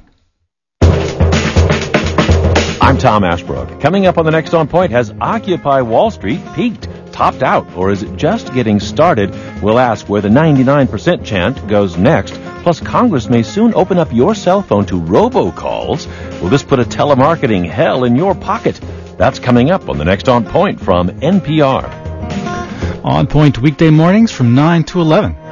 Speaker 20: I'm Tom Ashbrook. Coming up on the next On Point, has Occupy Wall Street peaked, topped out, or is it just getting started? We'll ask where the ninety-nine percent chant goes next. Plus, Congress may soon open up your cell phone to robocalls. Will this put a telemarketing hell in your pocket? That's coming up on the next On Point from N P R.
Speaker 9: On Point weekday mornings from nine to eleven.